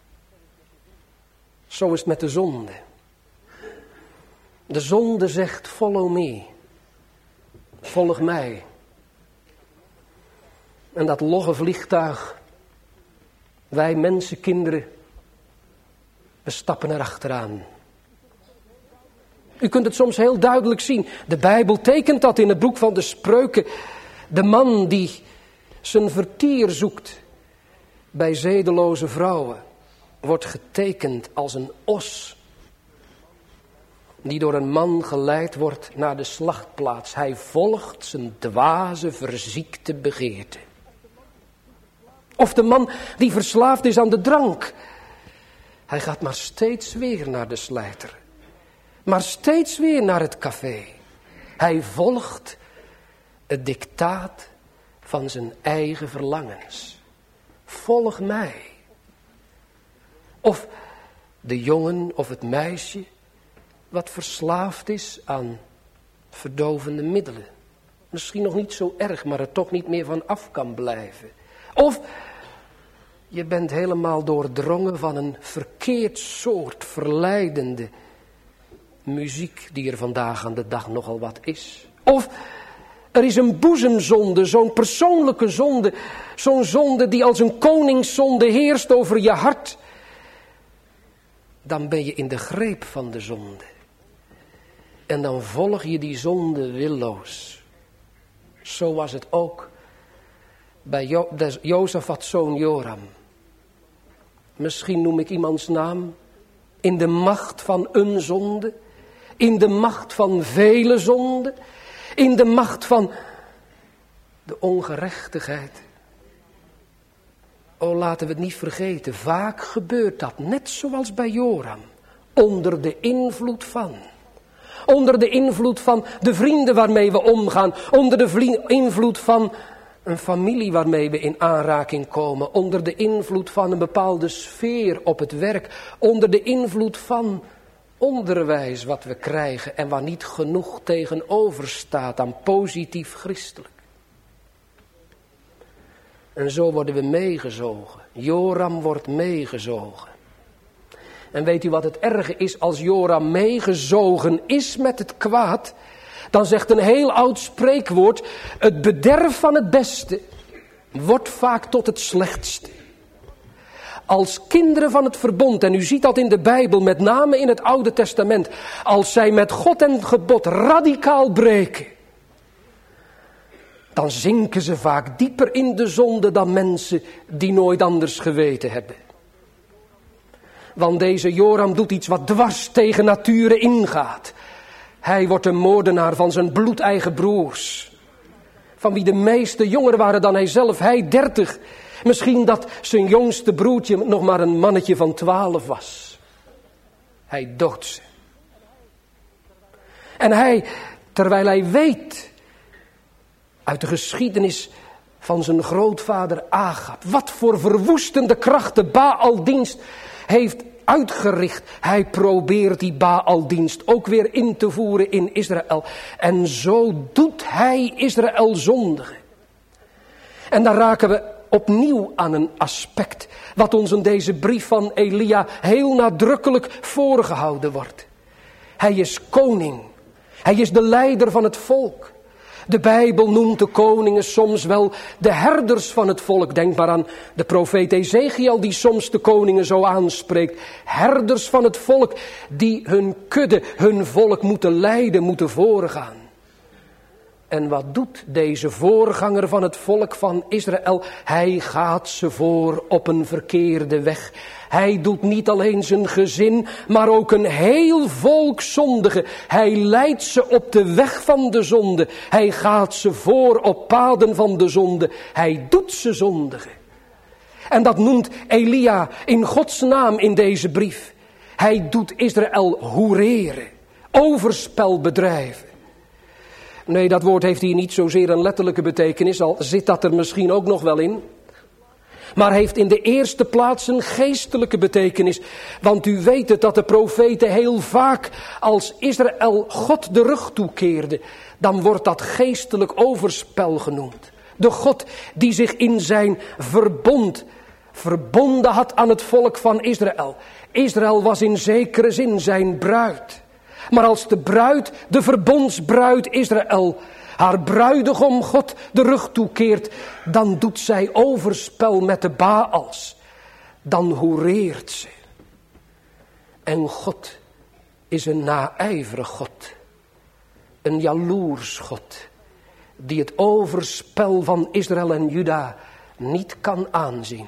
Speaker 1: Zo is het met de zonde. De zonde zegt, follow me. Volg mij. En dat logge vliegtuig, wij mensenkinderen, we stappen erachteraan. U kunt het soms heel duidelijk zien. De Bijbel tekent dat in het boek van de Spreuken. De man die zijn vertier zoekt bij zedeloze vrouwen, wordt getekend als een os die door een man geleid wordt naar de slachtplaats. Hij volgt zijn dwaze, verziekte begeerte. Of de man die verslaafd is aan de drank. Hij gaat maar steeds weer naar de slijter. Maar steeds weer naar het café. Hij volgt het dictaat van zijn eigen verlangens. Volg mij. Of de jongen of het meisje wat verslaafd is aan verdovende middelen. Misschien nog niet zo erg, maar er toch niet meer van af kan blijven. Of je bent helemaal doordrongen van een verkeerd soort verleidende muziek die er vandaag aan de dag nogal wat is. Of er is een boezemzonde, zo'n persoonlijke zonde, zo'n zonde die als een koningszonde heerst over je hart. Dan ben je in de greep van de zonde. En dan volg je die zonde willoos. Zo was het ook bij Josafats zoon Joram. Misschien noem ik iemands naam. In de macht van een zonde. In de macht van vele zonden. In de macht van de ongerechtigheid. O, laten we het niet vergeten. Vaak gebeurt dat, net zoals bij Joram. Onder de invloed van. Onder de invloed van de vrienden waarmee we omgaan. Onder de invloed van een familie waarmee we in aanraking komen. Onder de invloed van een bepaalde sfeer op het werk. Onder de invloed van onderwijs wat we krijgen en waar niet genoeg tegenover staat aan positief christelijk. En zo worden we meegezogen. Joram wordt meegezogen. En weet u wat het erge is als Joram meegezogen is met het kwaad? Dan zegt een heel oud spreekwoord, het bederf van het beste wordt vaak tot het slechtste. Als kinderen van het verbond, en u ziet dat in de Bijbel, met name in het Oude Testament, als zij met God en gebod radicaal breken, dan zinken ze vaak dieper in de zonde dan mensen die nooit anders geweten hebben. Want deze Joram doet iets wat dwars tegen nature ingaat. Hij wordt een moordenaar van zijn bloedeigen broers. Van wie de meeste jonger waren dan hij zelf, hij 30. Misschien dat zijn jongste broertje nog maar een mannetje van 12 was. Hij doodt ze. En hij, terwijl hij weet uit de geschiedenis van zijn grootvader Agab, wat voor verwoestende krachten Baaldienst heeft uitgericht. Hij probeert die Baaldienst ook weer in te voeren in Israël. En zo doet hij Israël zondigen. En dan raken we opnieuw aan een aspect wat ons in deze brief van Elia heel nadrukkelijk voorgehouden wordt. Hij is koning. Hij is de leider van het volk. De Bijbel noemt de koningen soms wel de herders van het volk. Denk maar aan de profeet Ezechiel die soms de koningen zo aanspreekt. Herders van het volk die hun kudde, hun volk moeten leiden, moeten voorgaan. En wat doet deze voorganger van het volk van Israël? Hij gaat ze voor op een verkeerde weg. Hij doet niet alleen zijn gezin, maar ook een heel volk zondigen. Hij leidt ze op de weg van de zonde. Hij gaat ze voor op paden van de zonde. Hij doet ze zondigen. En dat noemt Elia in Gods naam in deze brief. Hij doet Israël hoereren, overspel bedrijven. Nee, dat woord heeft hier niet zozeer een letterlijke betekenis, al zit dat er misschien ook nog wel in. Maar heeft in de eerste plaats een geestelijke betekenis. Want u weet het dat de profeten heel vaak als Israël God de rug toekeerde, dan wordt dat geestelijk overspel genoemd. De God die zich in zijn verbond verbonden had aan het volk van Israël. Israël was in zekere zin zijn bruid. Maar als de bruid, de verbondsbruid Israël, haar bruidegom God de rug toekeert, dan doet zij overspel met de Baals. Dan hoereert ze. En God is een naijverig God. Een jaloers God. Die het overspel van Israël en Juda niet kan aanzien.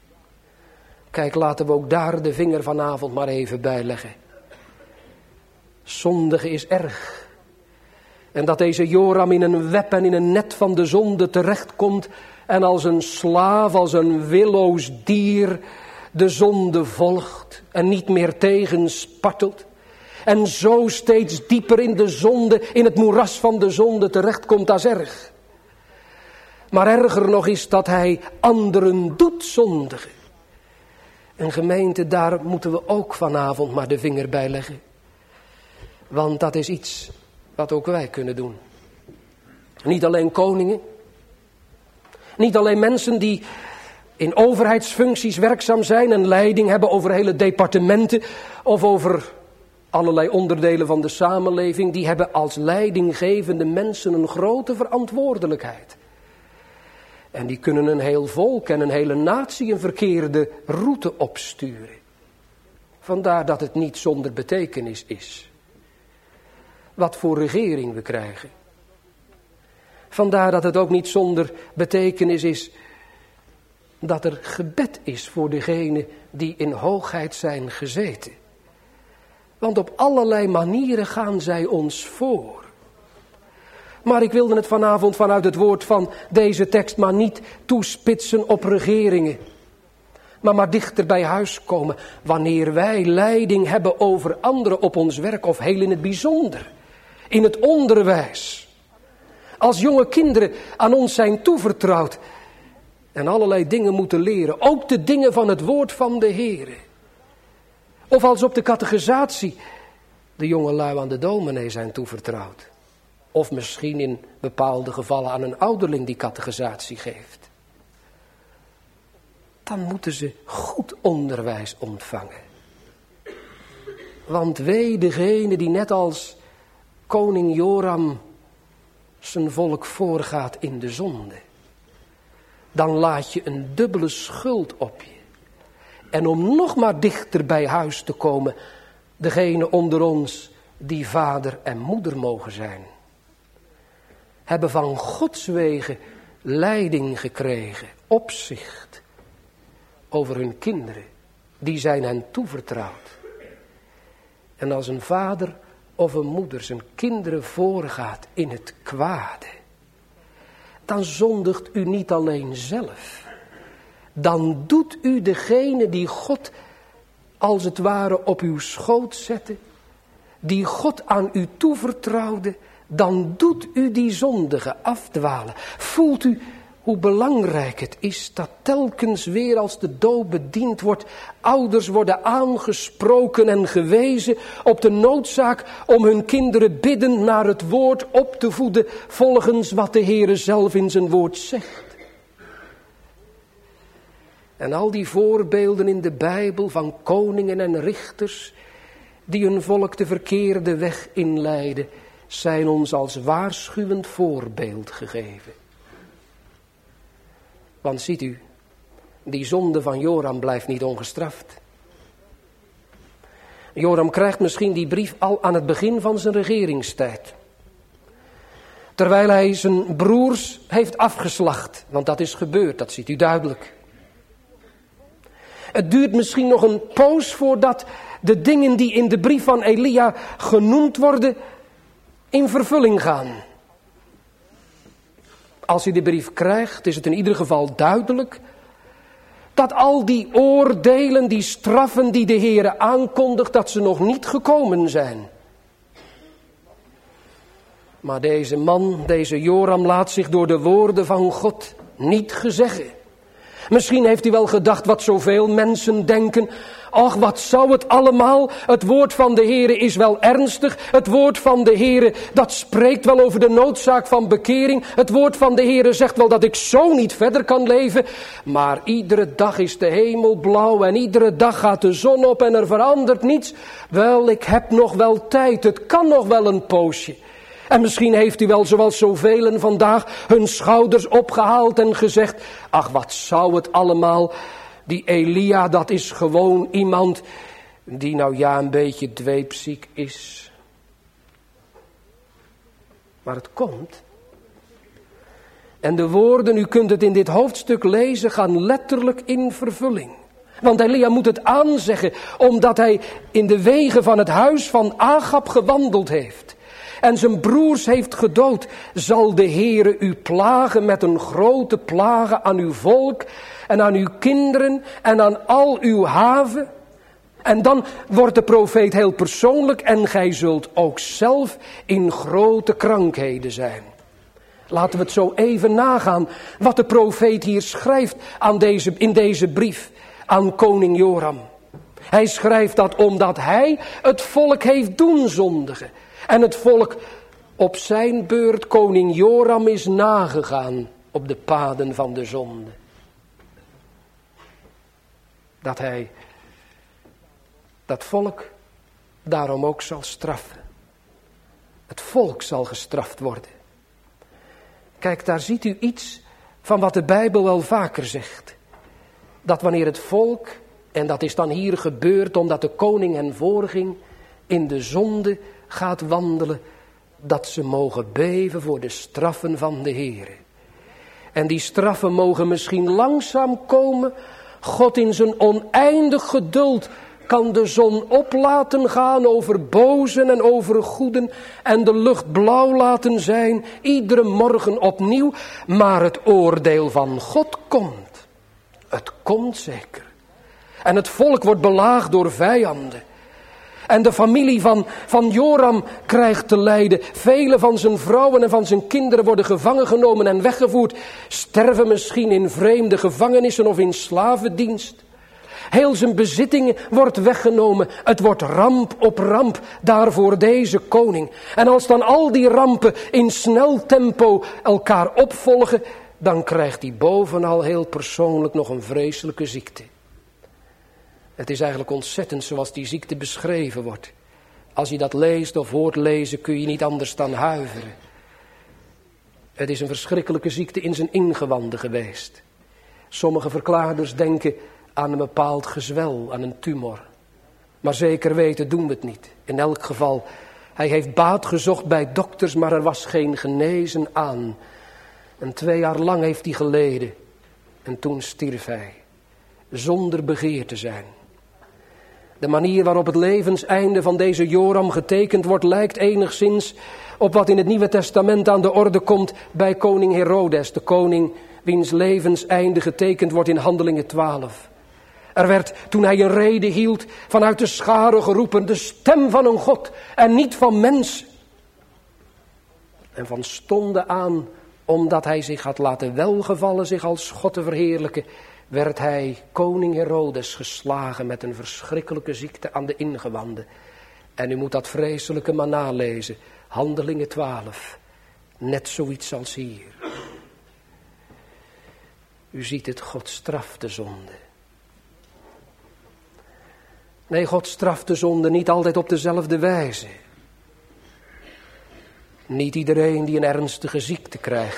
Speaker 1: Kijk, laten we ook daar de vinger vanavond maar even bij leggen. Zondigen is erg. En dat deze Joram in een web en in een net van de zonde terechtkomt en als een slaaf, als een willoos dier de zonde volgt en niet meer tegenspartelt. En zo steeds dieper in de zonde, in het moeras van de zonde terechtkomt, dat is erg. Maar erger nog is dat hij anderen doet zondigen. En gemeente, daar moeten we ook vanavond maar de vinger bij leggen. Want dat is iets wat ook wij kunnen doen. Niet alleen koningen. Niet alleen mensen die in overheidsfuncties werkzaam zijn en leiding hebben over hele departementen of over allerlei onderdelen van de samenleving. Die hebben als leidinggevende mensen een grote verantwoordelijkheid. En die kunnen een heel volk en een hele natie een verkeerde route opsturen. Vandaar dat het niet zonder betekenis is. Wat voor regering we krijgen. Vandaar dat het ook niet zonder betekenis is dat er gebed is voor degenen die in hoogheid zijn gezeten. Want op allerlei manieren gaan zij ons voor. Maar ik wilde het vanavond vanuit het woord van deze tekst maar niet toespitsen op regeringen. Maar dichter bij huis komen wanneer wij leiding hebben over anderen op ons werk of heel in het bijzonder. In het onderwijs. Als jonge kinderen aan ons zijn toevertrouwd. En allerlei dingen moeten leren. Ook de dingen van het woord van de Heere. Of als op de catechisatie de jongelui aan de dominee zijn toevertrouwd. Of misschien in bepaalde gevallen aan een ouderling die catechisatie geeft. Dan moeten ze goed onderwijs ontvangen. Want wee degene die net als koning Joram zijn volk voorgaat in de zonde. Dan laat je een dubbele schuld op je. En om nog maar dichter bij huis te komen, degene onder ons die vader en moeder mogen zijn. Hebben van Gods wegen leiding gekregen, opzicht over hun kinderen. die zijn hen toevertrouwd. En als een vader of een moeder zijn kinderen voorgaat in het kwade, dan zondigt u niet alleen zelf. Dan doet u degene die God als het ware op uw schoot zette, die God aan u toevertrouwde, dan doet u die zondige afdwalen. Voelt u hoe belangrijk het is dat telkens weer als de doop bediend wordt, ouders worden aangesproken en gewezen op de noodzaak om hun kinderen biddend naar het woord op te voeden, volgens wat de Heere zelf in zijn woord zegt. En al die voorbeelden in de Bijbel van koningen en richters die hun volk de verkeerde weg inleiden, zijn ons als waarschuwend voorbeeld gegeven. Want ziet u, die zonde van Joram blijft niet ongestraft. Joram krijgt misschien die brief al aan het begin van zijn regeringstijd. Terwijl hij zijn broers heeft afgeslacht, want dat is gebeurd, dat ziet u duidelijk. Het duurt misschien nog een poos voordat de dingen die in de brief van Elia genoemd worden in vervulling gaan. Als u de brief krijgt, is het in ieder geval duidelijk dat al die oordelen, die straffen die de Heere aankondigt, dat ze nog niet gekomen zijn. Maar deze man, deze Joram, laat zich door de woorden van God niet gezeggen. Misschien heeft u wel gedacht wat zoveel mensen denken. Ach, wat zou het allemaal? Het woord van de Heere is wel ernstig. Het woord van de Heere, dat spreekt wel over de noodzaak van bekering. Het woord van de Heere zegt wel dat ik zo niet verder kan leven. Maar iedere dag is de hemel blauw en iedere dag gaat de zon op en er verandert niets. Wel, ik heb nog wel tijd. Het kan nog wel een poosje. En misschien heeft u wel, zoals zoveel vandaag, hun schouders opgehaald en gezegd: ach, wat zou het allemaal? Die Elia, dat is gewoon iemand die nou ja een beetje dweepziek is. Maar het komt. En de woorden, u kunt het in dit hoofdstuk lezen, gaan letterlijk in vervulling. Want Elia moet het aanzeggen, omdat hij in de wegen van het huis van Agab gewandeld heeft. En zijn broers heeft gedood, zal de Heere u plagen met een grote plage aan uw volk en aan uw kinderen en aan al uw haven. En dan wordt de profeet heel persoonlijk en gij zult ook zelf in grote krankheden zijn. Laten we het zo even nagaan wat de profeet hier schrijft in deze brief aan koning Joram. Hij schrijft dat omdat hij het volk heeft doen zondigen. En het volk op zijn beurt koning Joram is nagegaan op de paden van de zonde. Dat hij dat volk daarom ook zal straffen. Het volk zal gestraft worden. Kijk, daar ziet u iets van wat de Bijbel wel vaker zegt. Dat wanneer het volk, en dat is dan hier gebeurd omdat de koning hen voorging, in de zonde gaat wandelen, dat ze mogen beven voor de straffen van de Heere. En die straffen mogen misschien langzaam komen. God in zijn oneindig geduld kan de zon op laten gaan over bozen en over goeden en de lucht blauw laten zijn, iedere morgen opnieuw. Maar het oordeel van God komt. Het komt zeker. En het volk wordt belaagd door vijanden. En de familie van Joram krijgt te lijden. Vele van zijn vrouwen en van zijn kinderen worden gevangen genomen en weggevoerd. Sterven misschien in vreemde gevangenissen of in slavendienst. Heel zijn bezittingen wordt weggenomen. Het wordt ramp op ramp daar voor deze koning. En als dan al die rampen in snel tempo elkaar opvolgen, dan krijgt hij bovenal heel persoonlijk nog een vreselijke ziekte. Het is eigenlijk ontzettend zoals die ziekte beschreven wordt. Als je dat leest of hoort lezen, kun je niet anders dan huiveren. Het is een verschrikkelijke ziekte in zijn ingewanden geweest. Sommige verklaarders denken aan een bepaald gezwel, aan een tumor. Maar zeker weten doen we het niet. In elk geval, hij heeft baat gezocht bij dokters, maar er was geen genezen aan. En 2 jaar lang heeft hij geleden. En toen stierf hij. Zonder begeerd te zijn. De manier waarop het levenseinde van deze Joram getekend wordt, lijkt enigszins op wat in het Nieuwe Testament aan de orde komt bij koning Herodes, de koning wiens levenseinde getekend wordt in Handelingen 12. Er werd, toen hij een rede hield, vanuit de schare geroepen, de stem van een God en niet van mensen. En van stonden aan, omdat hij zich had laten welgevallen zich als God te verheerlijken, werd hij, koning Herodes, geslagen met een verschrikkelijke ziekte aan de ingewanden. En u moet dat vreselijke maar nalezen, Handelingen 12, net zoiets als hier. U ziet het, God straft de zonde. Nee, God straft de zonde niet altijd op dezelfde wijze. Niet iedereen die een ernstige ziekte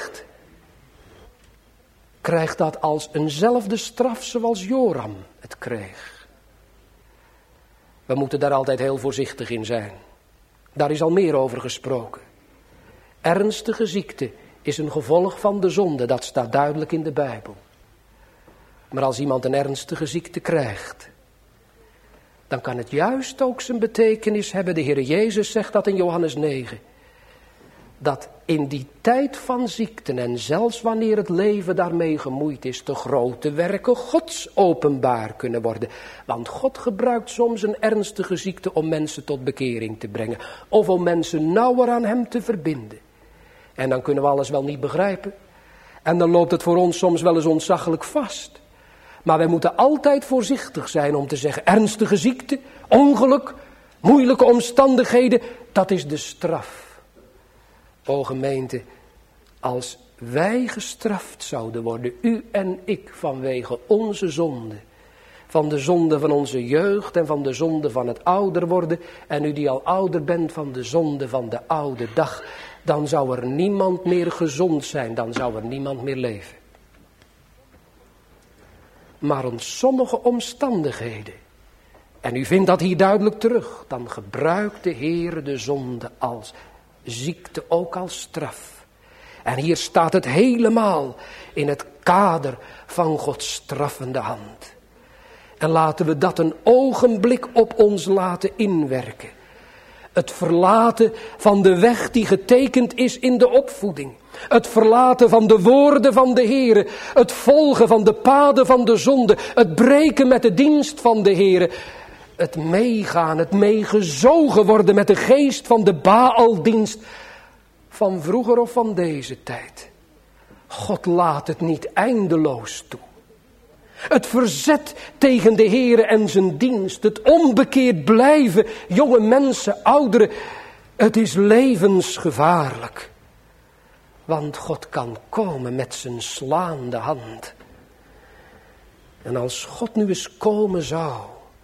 Speaker 1: krijgt dat als eenzelfde straf zoals Joram het kreeg. We moeten daar altijd heel voorzichtig in zijn. Daar is al meer over gesproken. Ernstige ziekte is een gevolg van de zonde, dat staat duidelijk in de Bijbel. Maar als iemand een ernstige ziekte krijgt, dan kan het juist ook zijn betekenis hebben. De Heer Jezus zegt dat in Johannes 9. Dat in die tijd van ziekten en zelfs wanneer het leven daarmee gemoeid is, de grote werken Gods openbaar kunnen worden. Want God gebruikt soms een ernstige ziekte om mensen tot bekering te brengen. Of om mensen nauwer aan hem te verbinden. En dan kunnen we alles wel niet begrijpen. En dan loopt het voor ons soms wel eens ontzaglijk vast. Maar wij moeten altijd voorzichtig zijn om te zeggen, ernstige ziekte, ongeluk, moeilijke omstandigheden, dat is de straf. O gemeente, als wij gestraft zouden worden, u en ik, vanwege onze zonde, van de zonde van onze jeugd en van de zonde van het ouder worden, en u die al ouder bent van de zonde van de oude dag, dan zou er niemand meer gezond zijn, dan zou er niemand meer leven. Maar in sommige omstandigheden, en u vindt dat hier duidelijk terug, dan gebruikt de Heer de zonde als ziekte, ook als straf. En hier staat het helemaal in het kader van Gods straffende hand. En laten we dat een ogenblik op ons laten inwerken. Het verlaten van de weg die getekend is in de opvoeding. Het verlaten van de woorden van de Heere. Het volgen van de paden van de zonde. Het breken met de dienst van de Heere. Het meegaan, het meegezogen worden met de geest van de Baaldienst. Van vroeger of van deze tijd. God laat het niet eindeloos toe. Het verzet tegen de Heere en zijn dienst. Het onbekeerd blijven, jonge mensen, ouderen. Het is levensgevaarlijk. Want God kan komen met zijn slaande hand. En als God nu eens komen zou.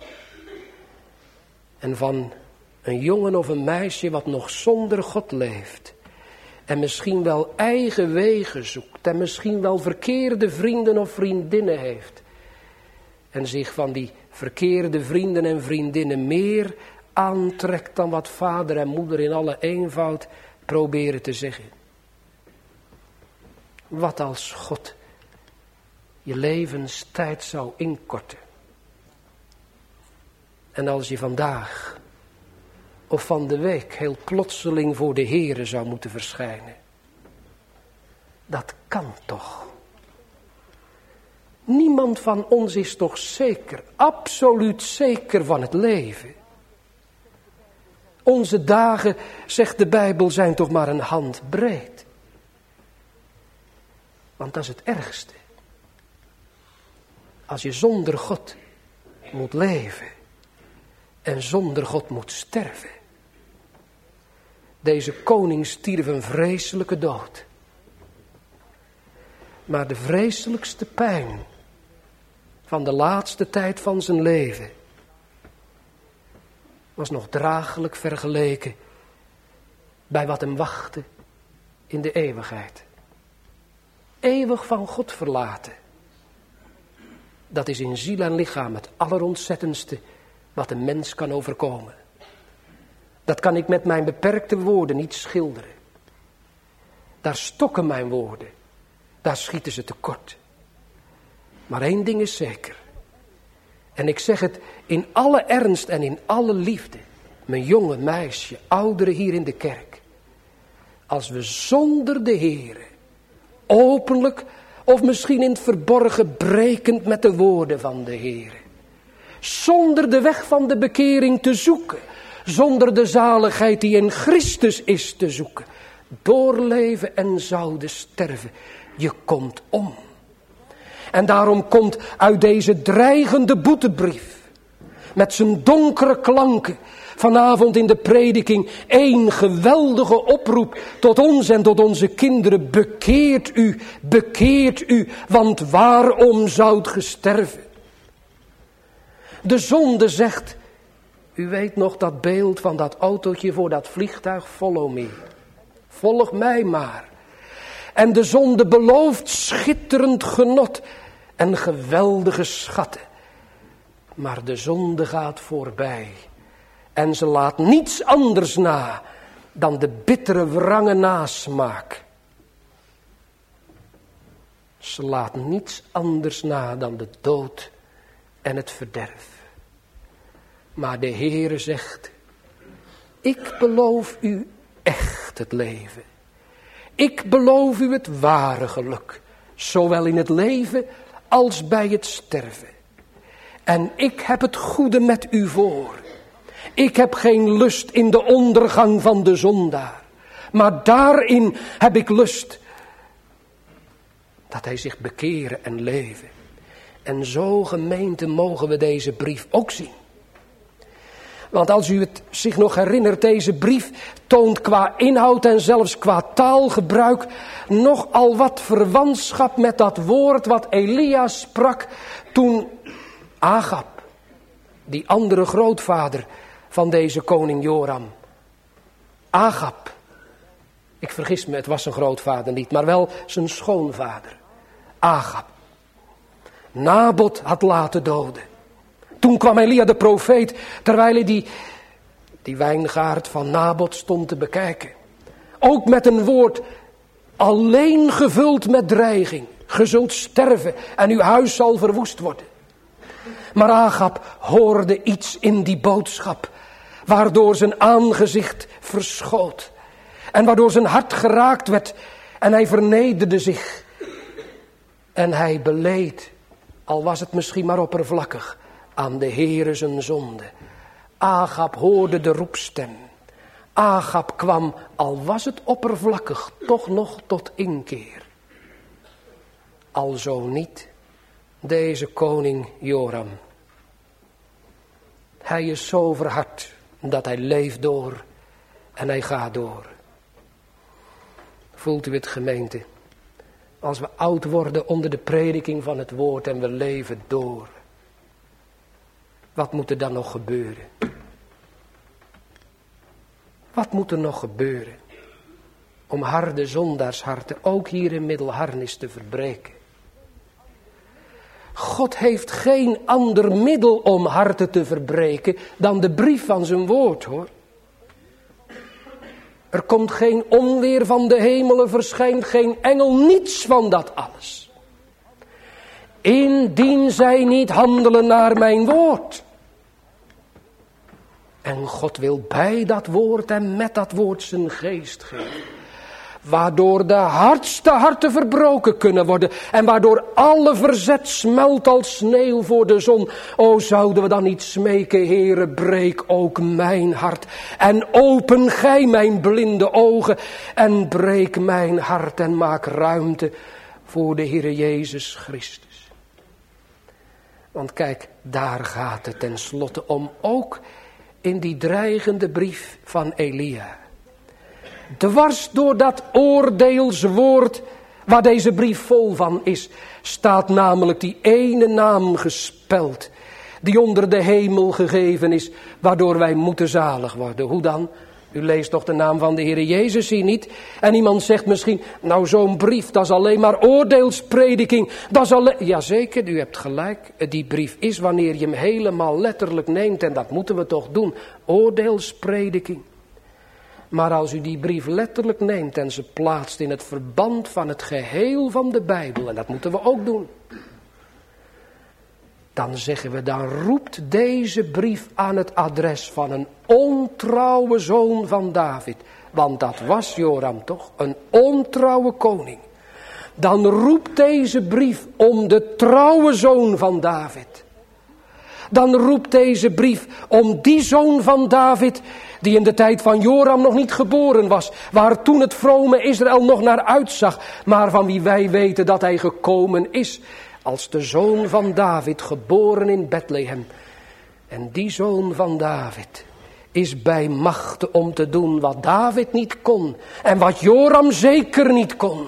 Speaker 1: En van een jongen of een meisje wat nog zonder God leeft. En misschien wel eigen wegen zoekt. En misschien wel verkeerde vrienden of vriendinnen heeft. En zich van die verkeerde vrienden en vriendinnen meer aantrekt dan wat vader en moeder in alle eenvoud proberen te zeggen. Wat als God je levenstijd zou inkorten. En als je vandaag of van de week heel plotseling voor de Heere zou moeten verschijnen. Dat kan toch. Niemand van ons is toch zeker, absoluut zeker van het leven. Onze dagen, zegt de Bijbel, zijn toch maar een handbreed. Want dat is het ergste. Als je zonder God moet leven en zonder God moet sterven. Deze koning stierf een vreselijke dood. Maar de vreselijkste pijn van de laatste tijd van zijn leven was nog draaglijk vergeleken bij wat hem wachtte in de eeuwigheid. Eeuwig van God verlaten. Dat is in ziel en lichaam het allerontzettendste wat een mens kan overkomen. Dat kan ik met mijn beperkte woorden niet schilderen. Daar stokken mijn woorden. Daar schieten ze tekort. Maar één ding is zeker. En ik zeg het in alle ernst en in alle liefde. Mijn jonge meisje, ouderen hier in de kerk. Als we zonder de Heere, openlijk of misschien in het verborgen brekend met de woorden van de Heere. Zonder de weg van de bekering te zoeken. Zonder de zaligheid die in Christus is te zoeken. Doorleven en zouden sterven. Je komt om. En daarom komt uit deze dreigende boetebrief, met zijn donkere klanken, vanavond in de prediking, één geweldige oproep tot ons en tot onze kinderen. Bekeert u, want waarom zoudt ge sterven? De zonde zegt, u weet nog dat beeld van dat autootje voor dat vliegtuig, follow me. Volg mij maar. En de zonde belooft schitterend genot en geweldige schatten. Maar de zonde gaat voorbij. En ze laat niets anders na dan de bittere wrange nasmaak. Ze laat niets anders na dan de dood en het verderf. Maar de Heere zegt, ik beloof u echt het leven. Ik beloof u het ware geluk, zowel in het leven als bij het sterven. En ik heb het goede met u voor. Ik heb geen lust in de ondergang van de zondaar. Maar daarin heb ik lust dat hij zich bekeren en leven. En zo, gemeente, mogen we deze brief ook zien. Want als u het zich nog herinnert, deze brief toont qua inhoud en zelfs qua taalgebruik nogal wat verwantschap met dat woord wat Elia sprak toen Agab, die andere grootvader van deze koning Joram. Agab, ik vergis me, het was zijn grootvader niet, maar wel zijn schoonvader. Agab, Nabot had laten doden. Toen kwam Elia de profeet, terwijl hij die wijngaard van Nabot stond te bekijken. Ook met een woord, alleen gevuld met dreiging. Ge zult sterven en uw huis zal verwoest worden. Maar Agab hoorde iets in die boodschap, waardoor zijn aangezicht verschoot. En waardoor zijn hart geraakt werd en hij vernederde zich. En hij beleed, al was het misschien maar oppervlakkig, aan de Heere zijn zonde. Agab hoorde de roepstem. Agab kwam, al was het oppervlakkig, toch nog tot inkeer. Alzo niet deze koning Joram. Hij is zo verhard dat hij leeft door en hij gaat door. Voelt u het, gemeente? Als we oud worden onder de prediking van het woord en we leven door. Wat moet er dan nog gebeuren? Wat moet er nog gebeuren om harde zondaarsharten ook hier in Middelharnis te verbreken? God heeft geen ander middel om harten te verbreken dan de brief van zijn woord, hoor. Er komt geen onweer van de hemelen, verschijnt geen engel, niets van dat alles. Indien zij niet handelen naar mijn woord. En God wil bij dat woord en met dat woord zijn geest geven. Waardoor de hardste harten verbroken kunnen worden. En waardoor alle verzet smelt als sneeuw voor de zon. O, zouden we dan niet smeken, Heere, breek ook mijn hart. En open gij mijn blinde ogen. En breek mijn hart en maak ruimte voor de Heere Jezus Christus. Want kijk, daar gaat het tenslotte om, ook in die dreigende brief van Elia. Dwars door dat oordeelswoord waar deze brief vol van is, staat namelijk die ene naam gespeld, die onder de hemel gegeven is, waardoor wij moeten zalig worden. Hoe dan? U leest toch de naam van de Heer Jezus hier niet? En iemand zegt misschien, nou zo'n brief, dat is alleen maar oordeelsprediking. Dat is alleen... Jazeker, u hebt gelijk. Die brief is, wanneer je hem helemaal letterlijk neemt, en dat moeten we toch doen, oordeelsprediking. Maar als u die brief letterlijk neemt en ze plaatst in het verband van het geheel van de Bijbel, en dat moeten we ook doen, dan zeggen we, dan roept deze brief aan het adres van een ontrouwe zoon van David. Want dat was Joram toch, een ontrouwe koning. Dan roept deze brief om de trouwe zoon van David. Dan roept deze brief om die zoon van David die in de tijd van Joram nog niet geboren was. Waar toen het vrome Israël nog naar uitzag. Maar van wie wij weten dat hij gekomen is als de zoon van David, geboren in Bethlehem. En die zoon van David is bij machte om te doen wat David niet kon. En wat Joram zeker niet kon.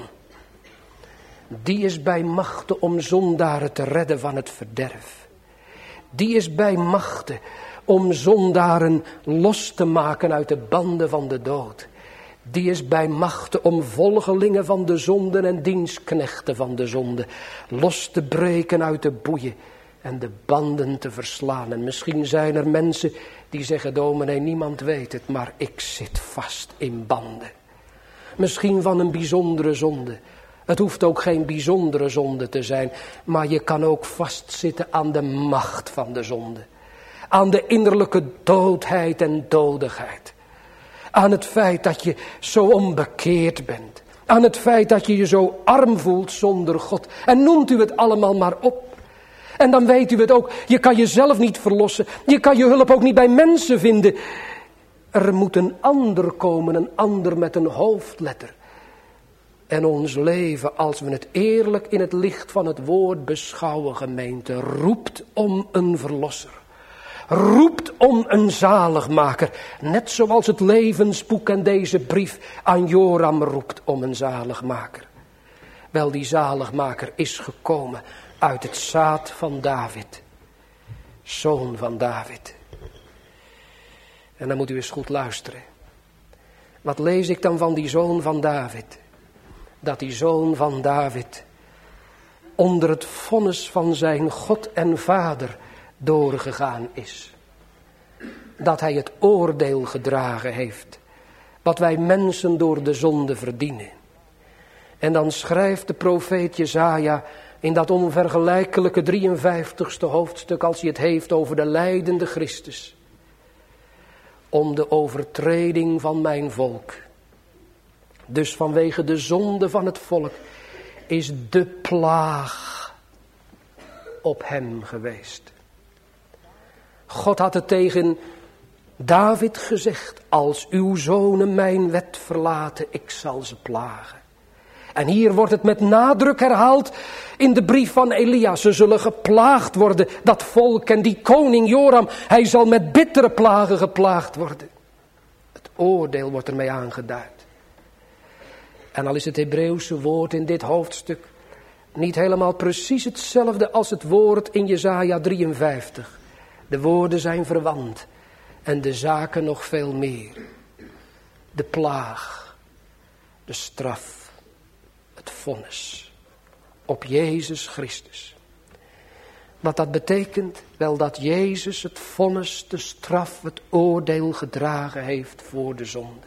Speaker 1: Die is bij machte om zondaren te redden van het verderf. Die is bij machte om zondaren los te maken uit de banden van de dood. Die is bij machte om volgelingen van de zonde en dienstknechten van de zonde los te breken uit de boeien en de banden te verslaan. En misschien zijn er mensen die zeggen, dominee, niemand weet het, maar ik zit vast in banden. Misschien van een bijzondere zonde. Het hoeft ook geen bijzondere zonde te zijn, maar je kan ook vastzitten aan de macht van de zonde. Aan de innerlijke doodheid en dodigheid. Aan het feit dat je zo onbekeerd bent. Aan het feit dat je je zo arm voelt zonder God. En noemt u het allemaal maar op. En dan weet u het ook, je kan jezelf niet verlossen. Je kan je hulp ook niet bij mensen vinden. Er moet een ander komen, een ander met een hoofdletter. En ons leven, als we het eerlijk in het licht van het woord beschouwen, gemeente, roept om een verlosser. Roept om een zaligmaker. Net zoals het levensboek en deze brief aan Joram roept om een zaligmaker. Wel, die zaligmaker is gekomen uit het zaad van David. Zoon van David. En dan moet u eens goed luisteren. Wat lees ik dan van die zoon van David? Dat die zoon van David onder het vonnis van zijn God en Vader doorgegaan is. Dat hij het oordeel gedragen heeft, wat wij mensen door de zonde verdienen. En dan schrijft de profeet Jesaja in dat onvergelijkelijke 53ste hoofdstuk, als hij het heeft over de lijdende Christus. Om de overtreding van mijn volk. Dus vanwege de zonde van het volk is de plaag op hem geweest. God had het tegen David gezegd, als uw zonen mijn wet verlaten, ik zal ze plagen. En hier wordt het met nadruk herhaald in de brief van Elia. Ze zullen geplaagd worden, dat volk en die koning Joram. Hij zal met bittere plagen geplaagd worden. Het oordeel wordt ermee aangeduid. En al is het Hebreeuwse woord in dit hoofdstuk niet helemaal precies hetzelfde als het woord in Jesaja 53. De woorden zijn verwant en de zaken nog veel meer. De plaag, de straf, het vonnis op Jezus Christus. Wat dat betekent? Wel dat Jezus het vonnis, de straf, het oordeel gedragen heeft voor de zonde.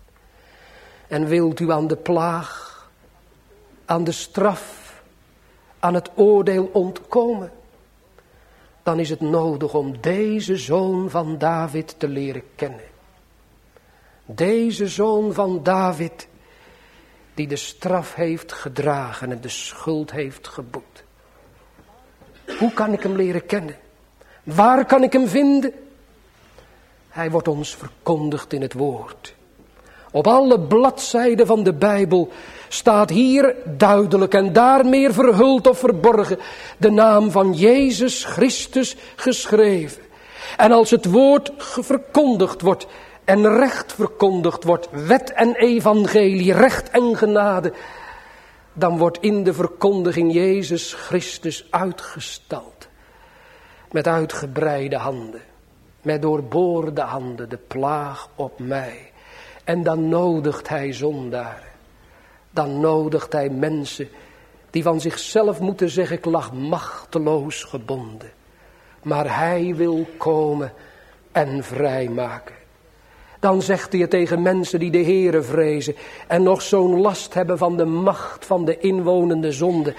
Speaker 1: En wilt u aan de plaag, aan de straf, aan het oordeel ontkomen, dan is het nodig om deze zoon van David te leren kennen. Deze zoon van David die de straf heeft gedragen en de schuld heeft geboet. Hoe kan ik hem leren kennen? Waar kan ik hem vinden? Hij wordt ons verkondigd in het woord. Op alle bladzijden van de Bijbel staat hier duidelijk en daar meer verhuld of verborgen de naam van Jezus Christus geschreven. En als het woord verkondigd wordt en recht verkondigd wordt, wet en evangelie, recht en genade, dan wordt in de verkondiging Jezus Christus uitgestald. Met uitgebreide handen, met doorboorde handen, de plaag op mij. En dan nodigt hij zondaren. Dan nodigt hij mensen die van zichzelf moeten zeggen, ik lag machteloos gebonden. Maar hij wil komen en vrijmaken. Dan zegt hij het tegen mensen die de Heere vrezen en nog zo'n last hebben van de macht van de inwonende zonde.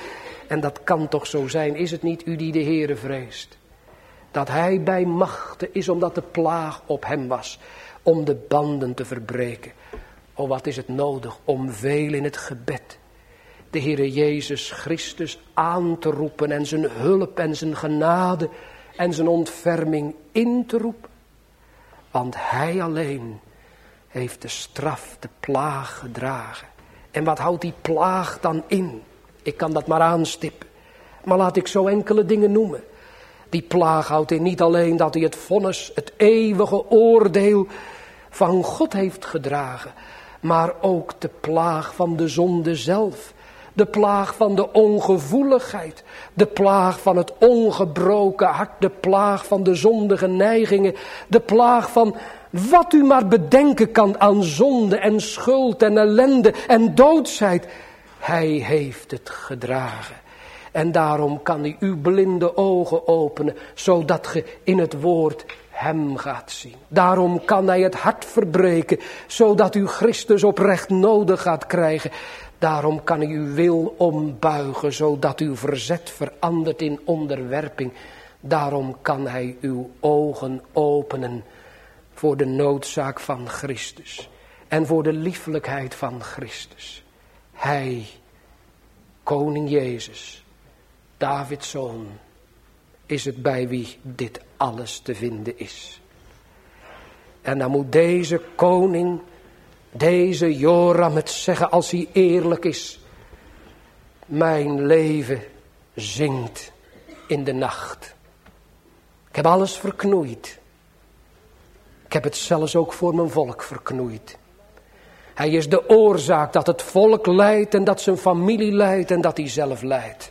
Speaker 1: En dat kan toch zo zijn, is het niet u die de Heere vreest? Dat hij bij machte is omdat de plaag op hem was, om de banden te verbreken. O, wat is het nodig om veel in het gebed de Heere Jezus Christus aan te roepen en zijn hulp en zijn genade en zijn ontferming in te roepen. Want hij alleen heeft de straf, de plaag gedragen. En wat houdt die plaag dan in? Ik kan dat maar aanstippen. Maar laat ik zo enkele dingen noemen. Die plaag houdt in niet alleen dat hij het vonnis, het eeuwige oordeel van God heeft gedragen. Maar ook de plaag van de zonde zelf. De plaag van de ongevoeligheid. De plaag van het ongebroken hart. De plaag van de zondige neigingen. De plaag van wat u maar bedenken kan aan zonde en schuld en ellende en doodsheid. Hij heeft het gedragen. En daarom kan hij uw blinde ogen openen, zodat ge in het woord hem gaat zien. Daarom kan hij het hart verbreken, zodat u Christus oprecht nodig gaat krijgen. Daarom kan hij uw wil ombuigen, zodat uw verzet verandert in onderwerping. Daarom kan hij uw ogen openen voor de noodzaak van Christus en voor de liefelijkheid van Christus. Hij, koning Jezus, Davids zoon, is het bij wie dit alles te vinden is. En dan moet deze koning, deze Joram het zeggen als hij eerlijk is. Mijn leven zingt in de nacht. Ik heb alles verknoeid. Ik heb het zelfs ook voor mijn volk verknoeid. Hij is de oorzaak dat het volk lijdt en dat zijn familie lijdt en dat hij zelf lijdt.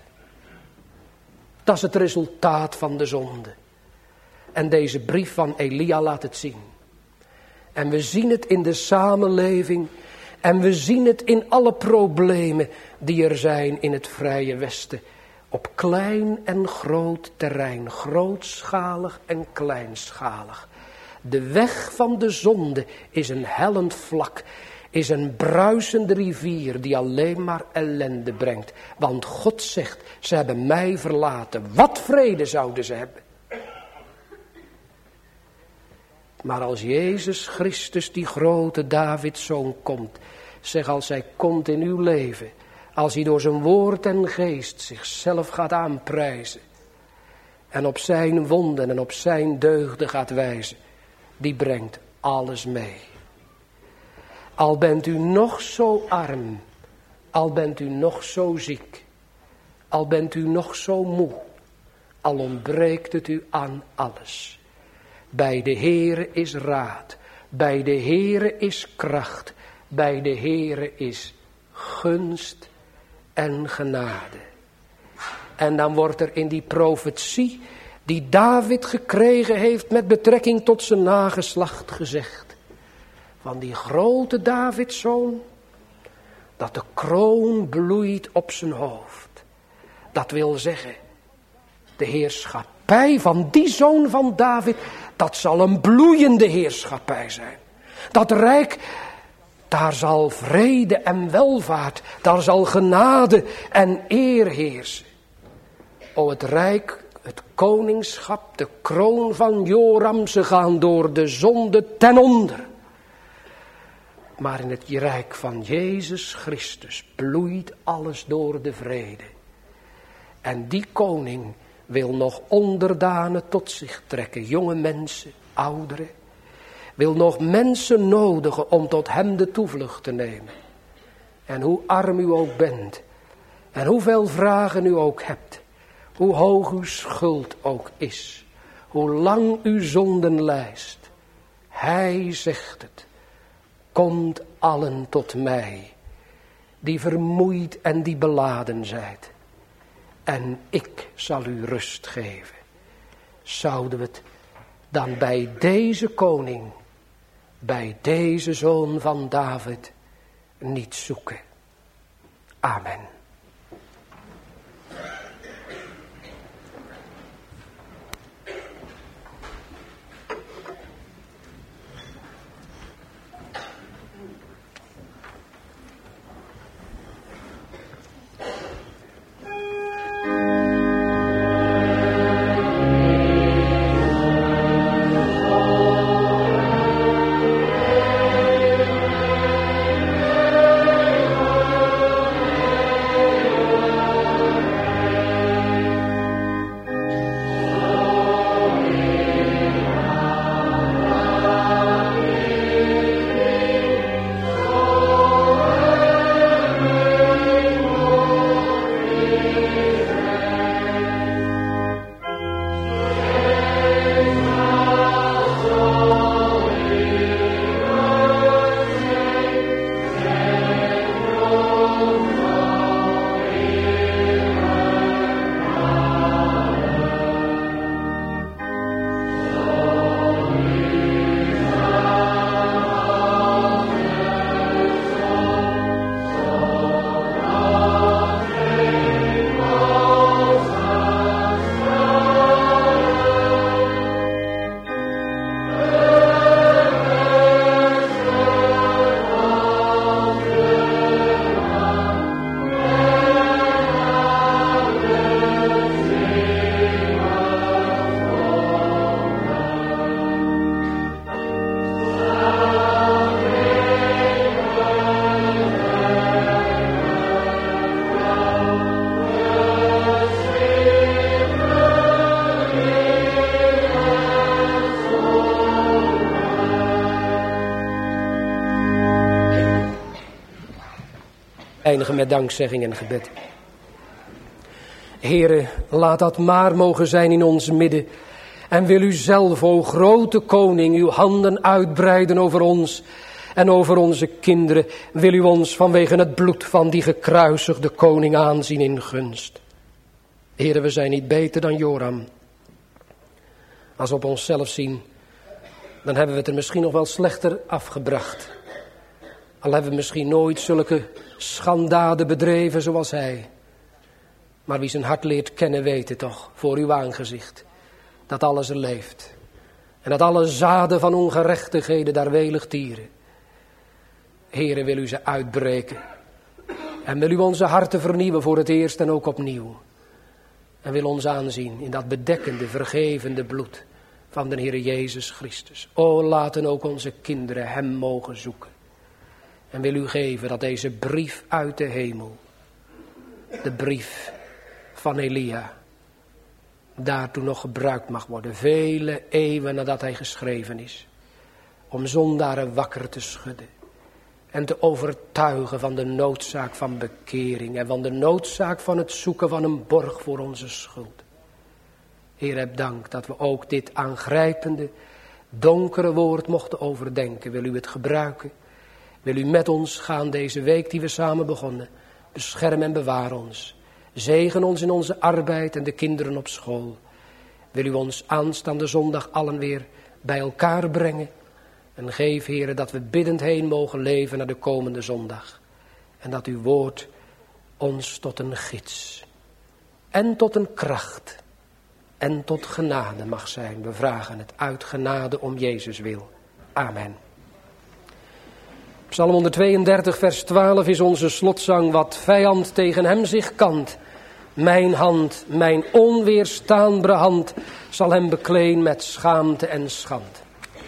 Speaker 1: Dat is het resultaat van de zonde. En deze brief van Elia laat het zien. En we zien het in de samenleving. En we zien het in alle problemen die er zijn in het Vrije Westen. Op klein en groot terrein. Grootschalig en kleinschalig. De weg van de zonde is een hellend vlak. Is een bruisende rivier die alleen maar ellende brengt. Want God zegt, ze hebben mij verlaten. Wat vrede zouden ze hebben? Maar als Jezus Christus, die grote Davidszoon, komt. Zeg, als hij komt in uw leven. Als hij door zijn woord en geest zichzelf gaat aanprijzen. En op zijn wonden en op zijn deugden gaat wijzen. Die brengt alles mee. Al bent u nog zo arm. Al bent u nog zo ziek. Al bent u nog zo moe. Al ontbreekt het u aan alles. Bij de Heere is raad. Bij de Heere is kracht. Bij de Heere is gunst en genade. En dan wordt er in die profetie die David gekregen heeft met betrekking tot zijn nageslacht gezegd. Van die grote Davidszoon, dat de kroon bloeit op zijn hoofd. Dat wil zeggen, de heerschappij van die zoon van David, dat zal een bloeiende heerschappij zijn. Dat rijk, daar zal vrede en welvaart, daar zal genade en eer heersen. O, het rijk, het koningschap, de kroon van Joram, ze gaan door de zonde ten onder. Maar in het rijk van Jezus Christus bloeit alles door de vrede. En die koning wil nog onderdanen tot zich trekken. Jonge mensen, ouderen. Wil nog mensen nodigen om tot hem de toevlucht te nemen. En hoe arm u ook bent. En hoeveel vragen u ook hebt. Hoe hoog uw schuld ook is. Hoe lang uw zondenlijst. Hij zegt het. Komt allen tot mij, die vermoeid en die beladen zijt. En ik zal u rust geven. Zouden we het dan bij deze koning, bij deze zoon van David, niet zoeken? Amen. Eindigen met dankzegging en gebed. Heere, laat dat maar mogen zijn in ons midden. En wil u zelf, o grote koning, uw handen uitbreiden over ons en over onze kinderen. Wil u ons vanwege het bloed van die gekruisigde koning aanzien in gunst. Heere, we zijn niet beter dan Joram. Als we op onszelf zien, dan hebben we het er misschien nog wel slechter afgebracht. Al hebben we misschien nooit zulke schandaden bedreven zoals hij. Maar wie zijn hart leert kennen, weet het toch, voor uw aangezicht, dat alles er leeft. En dat alle zaden van ongerechtigheden daar welig tieren. Heere, wil u ze uitbreken. En wil u onze harten vernieuwen voor het eerst en ook opnieuw. En wil ons aanzien in dat bedekkende, vergevende bloed van de Heer Jezus Christus. O, laten ook onze kinderen hem mogen zoeken. En wil u geven dat deze brief uit de hemel, de brief van Elia, daartoe nog gebruikt mag worden, vele eeuwen nadat hij geschreven is, om zondaren wakker te schudden en te overtuigen van de noodzaak van bekering en van de noodzaak van het zoeken van een borg voor onze schuld. Heer, heb dank dat we ook dit aangrijpende, donkere woord mochten overdenken. Wil u het gebruiken? Wil u met ons gaan deze week die we samen begonnen? Bescherm en bewaar ons. Zegen ons in onze arbeid en de kinderen op school. Wil u ons aanstaande zondag allen weer bij elkaar brengen. En geef, Heere, dat we biddend heen mogen leven naar de komende zondag. En dat uw woord ons tot een gids en tot een kracht en tot genade mag zijn. We vragen het uit genade om Jezus wil. Amen. Psalm 132 vers 12 is onze slotzang. Wat vijand tegen hem zich kant. Mijn hand, mijn onweerstaanbare hand, zal hem bekleen met schaamte en schand.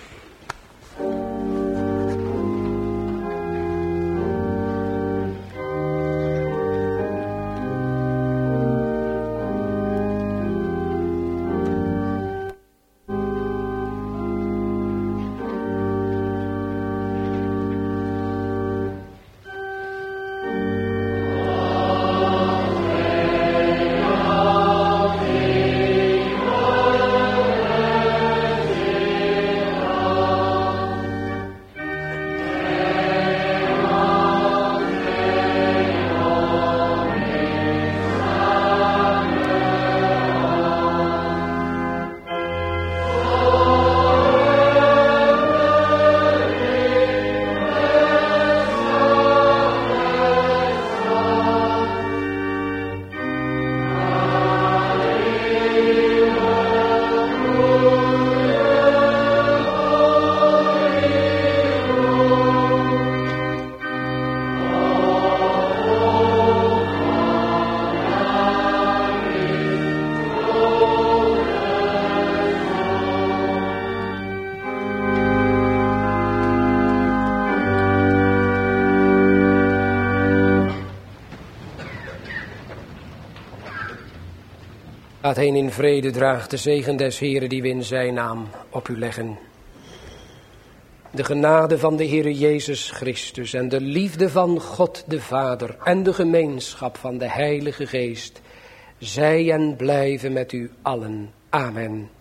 Speaker 1: Gaat heen in vrede, draagt de zegen des Heeren die we in zijn naam op u leggen. De genade van de Heere Jezus Christus en de liefde van God de Vader en de gemeenschap van de Heilige Geest, zij en blijven met u allen. Amen.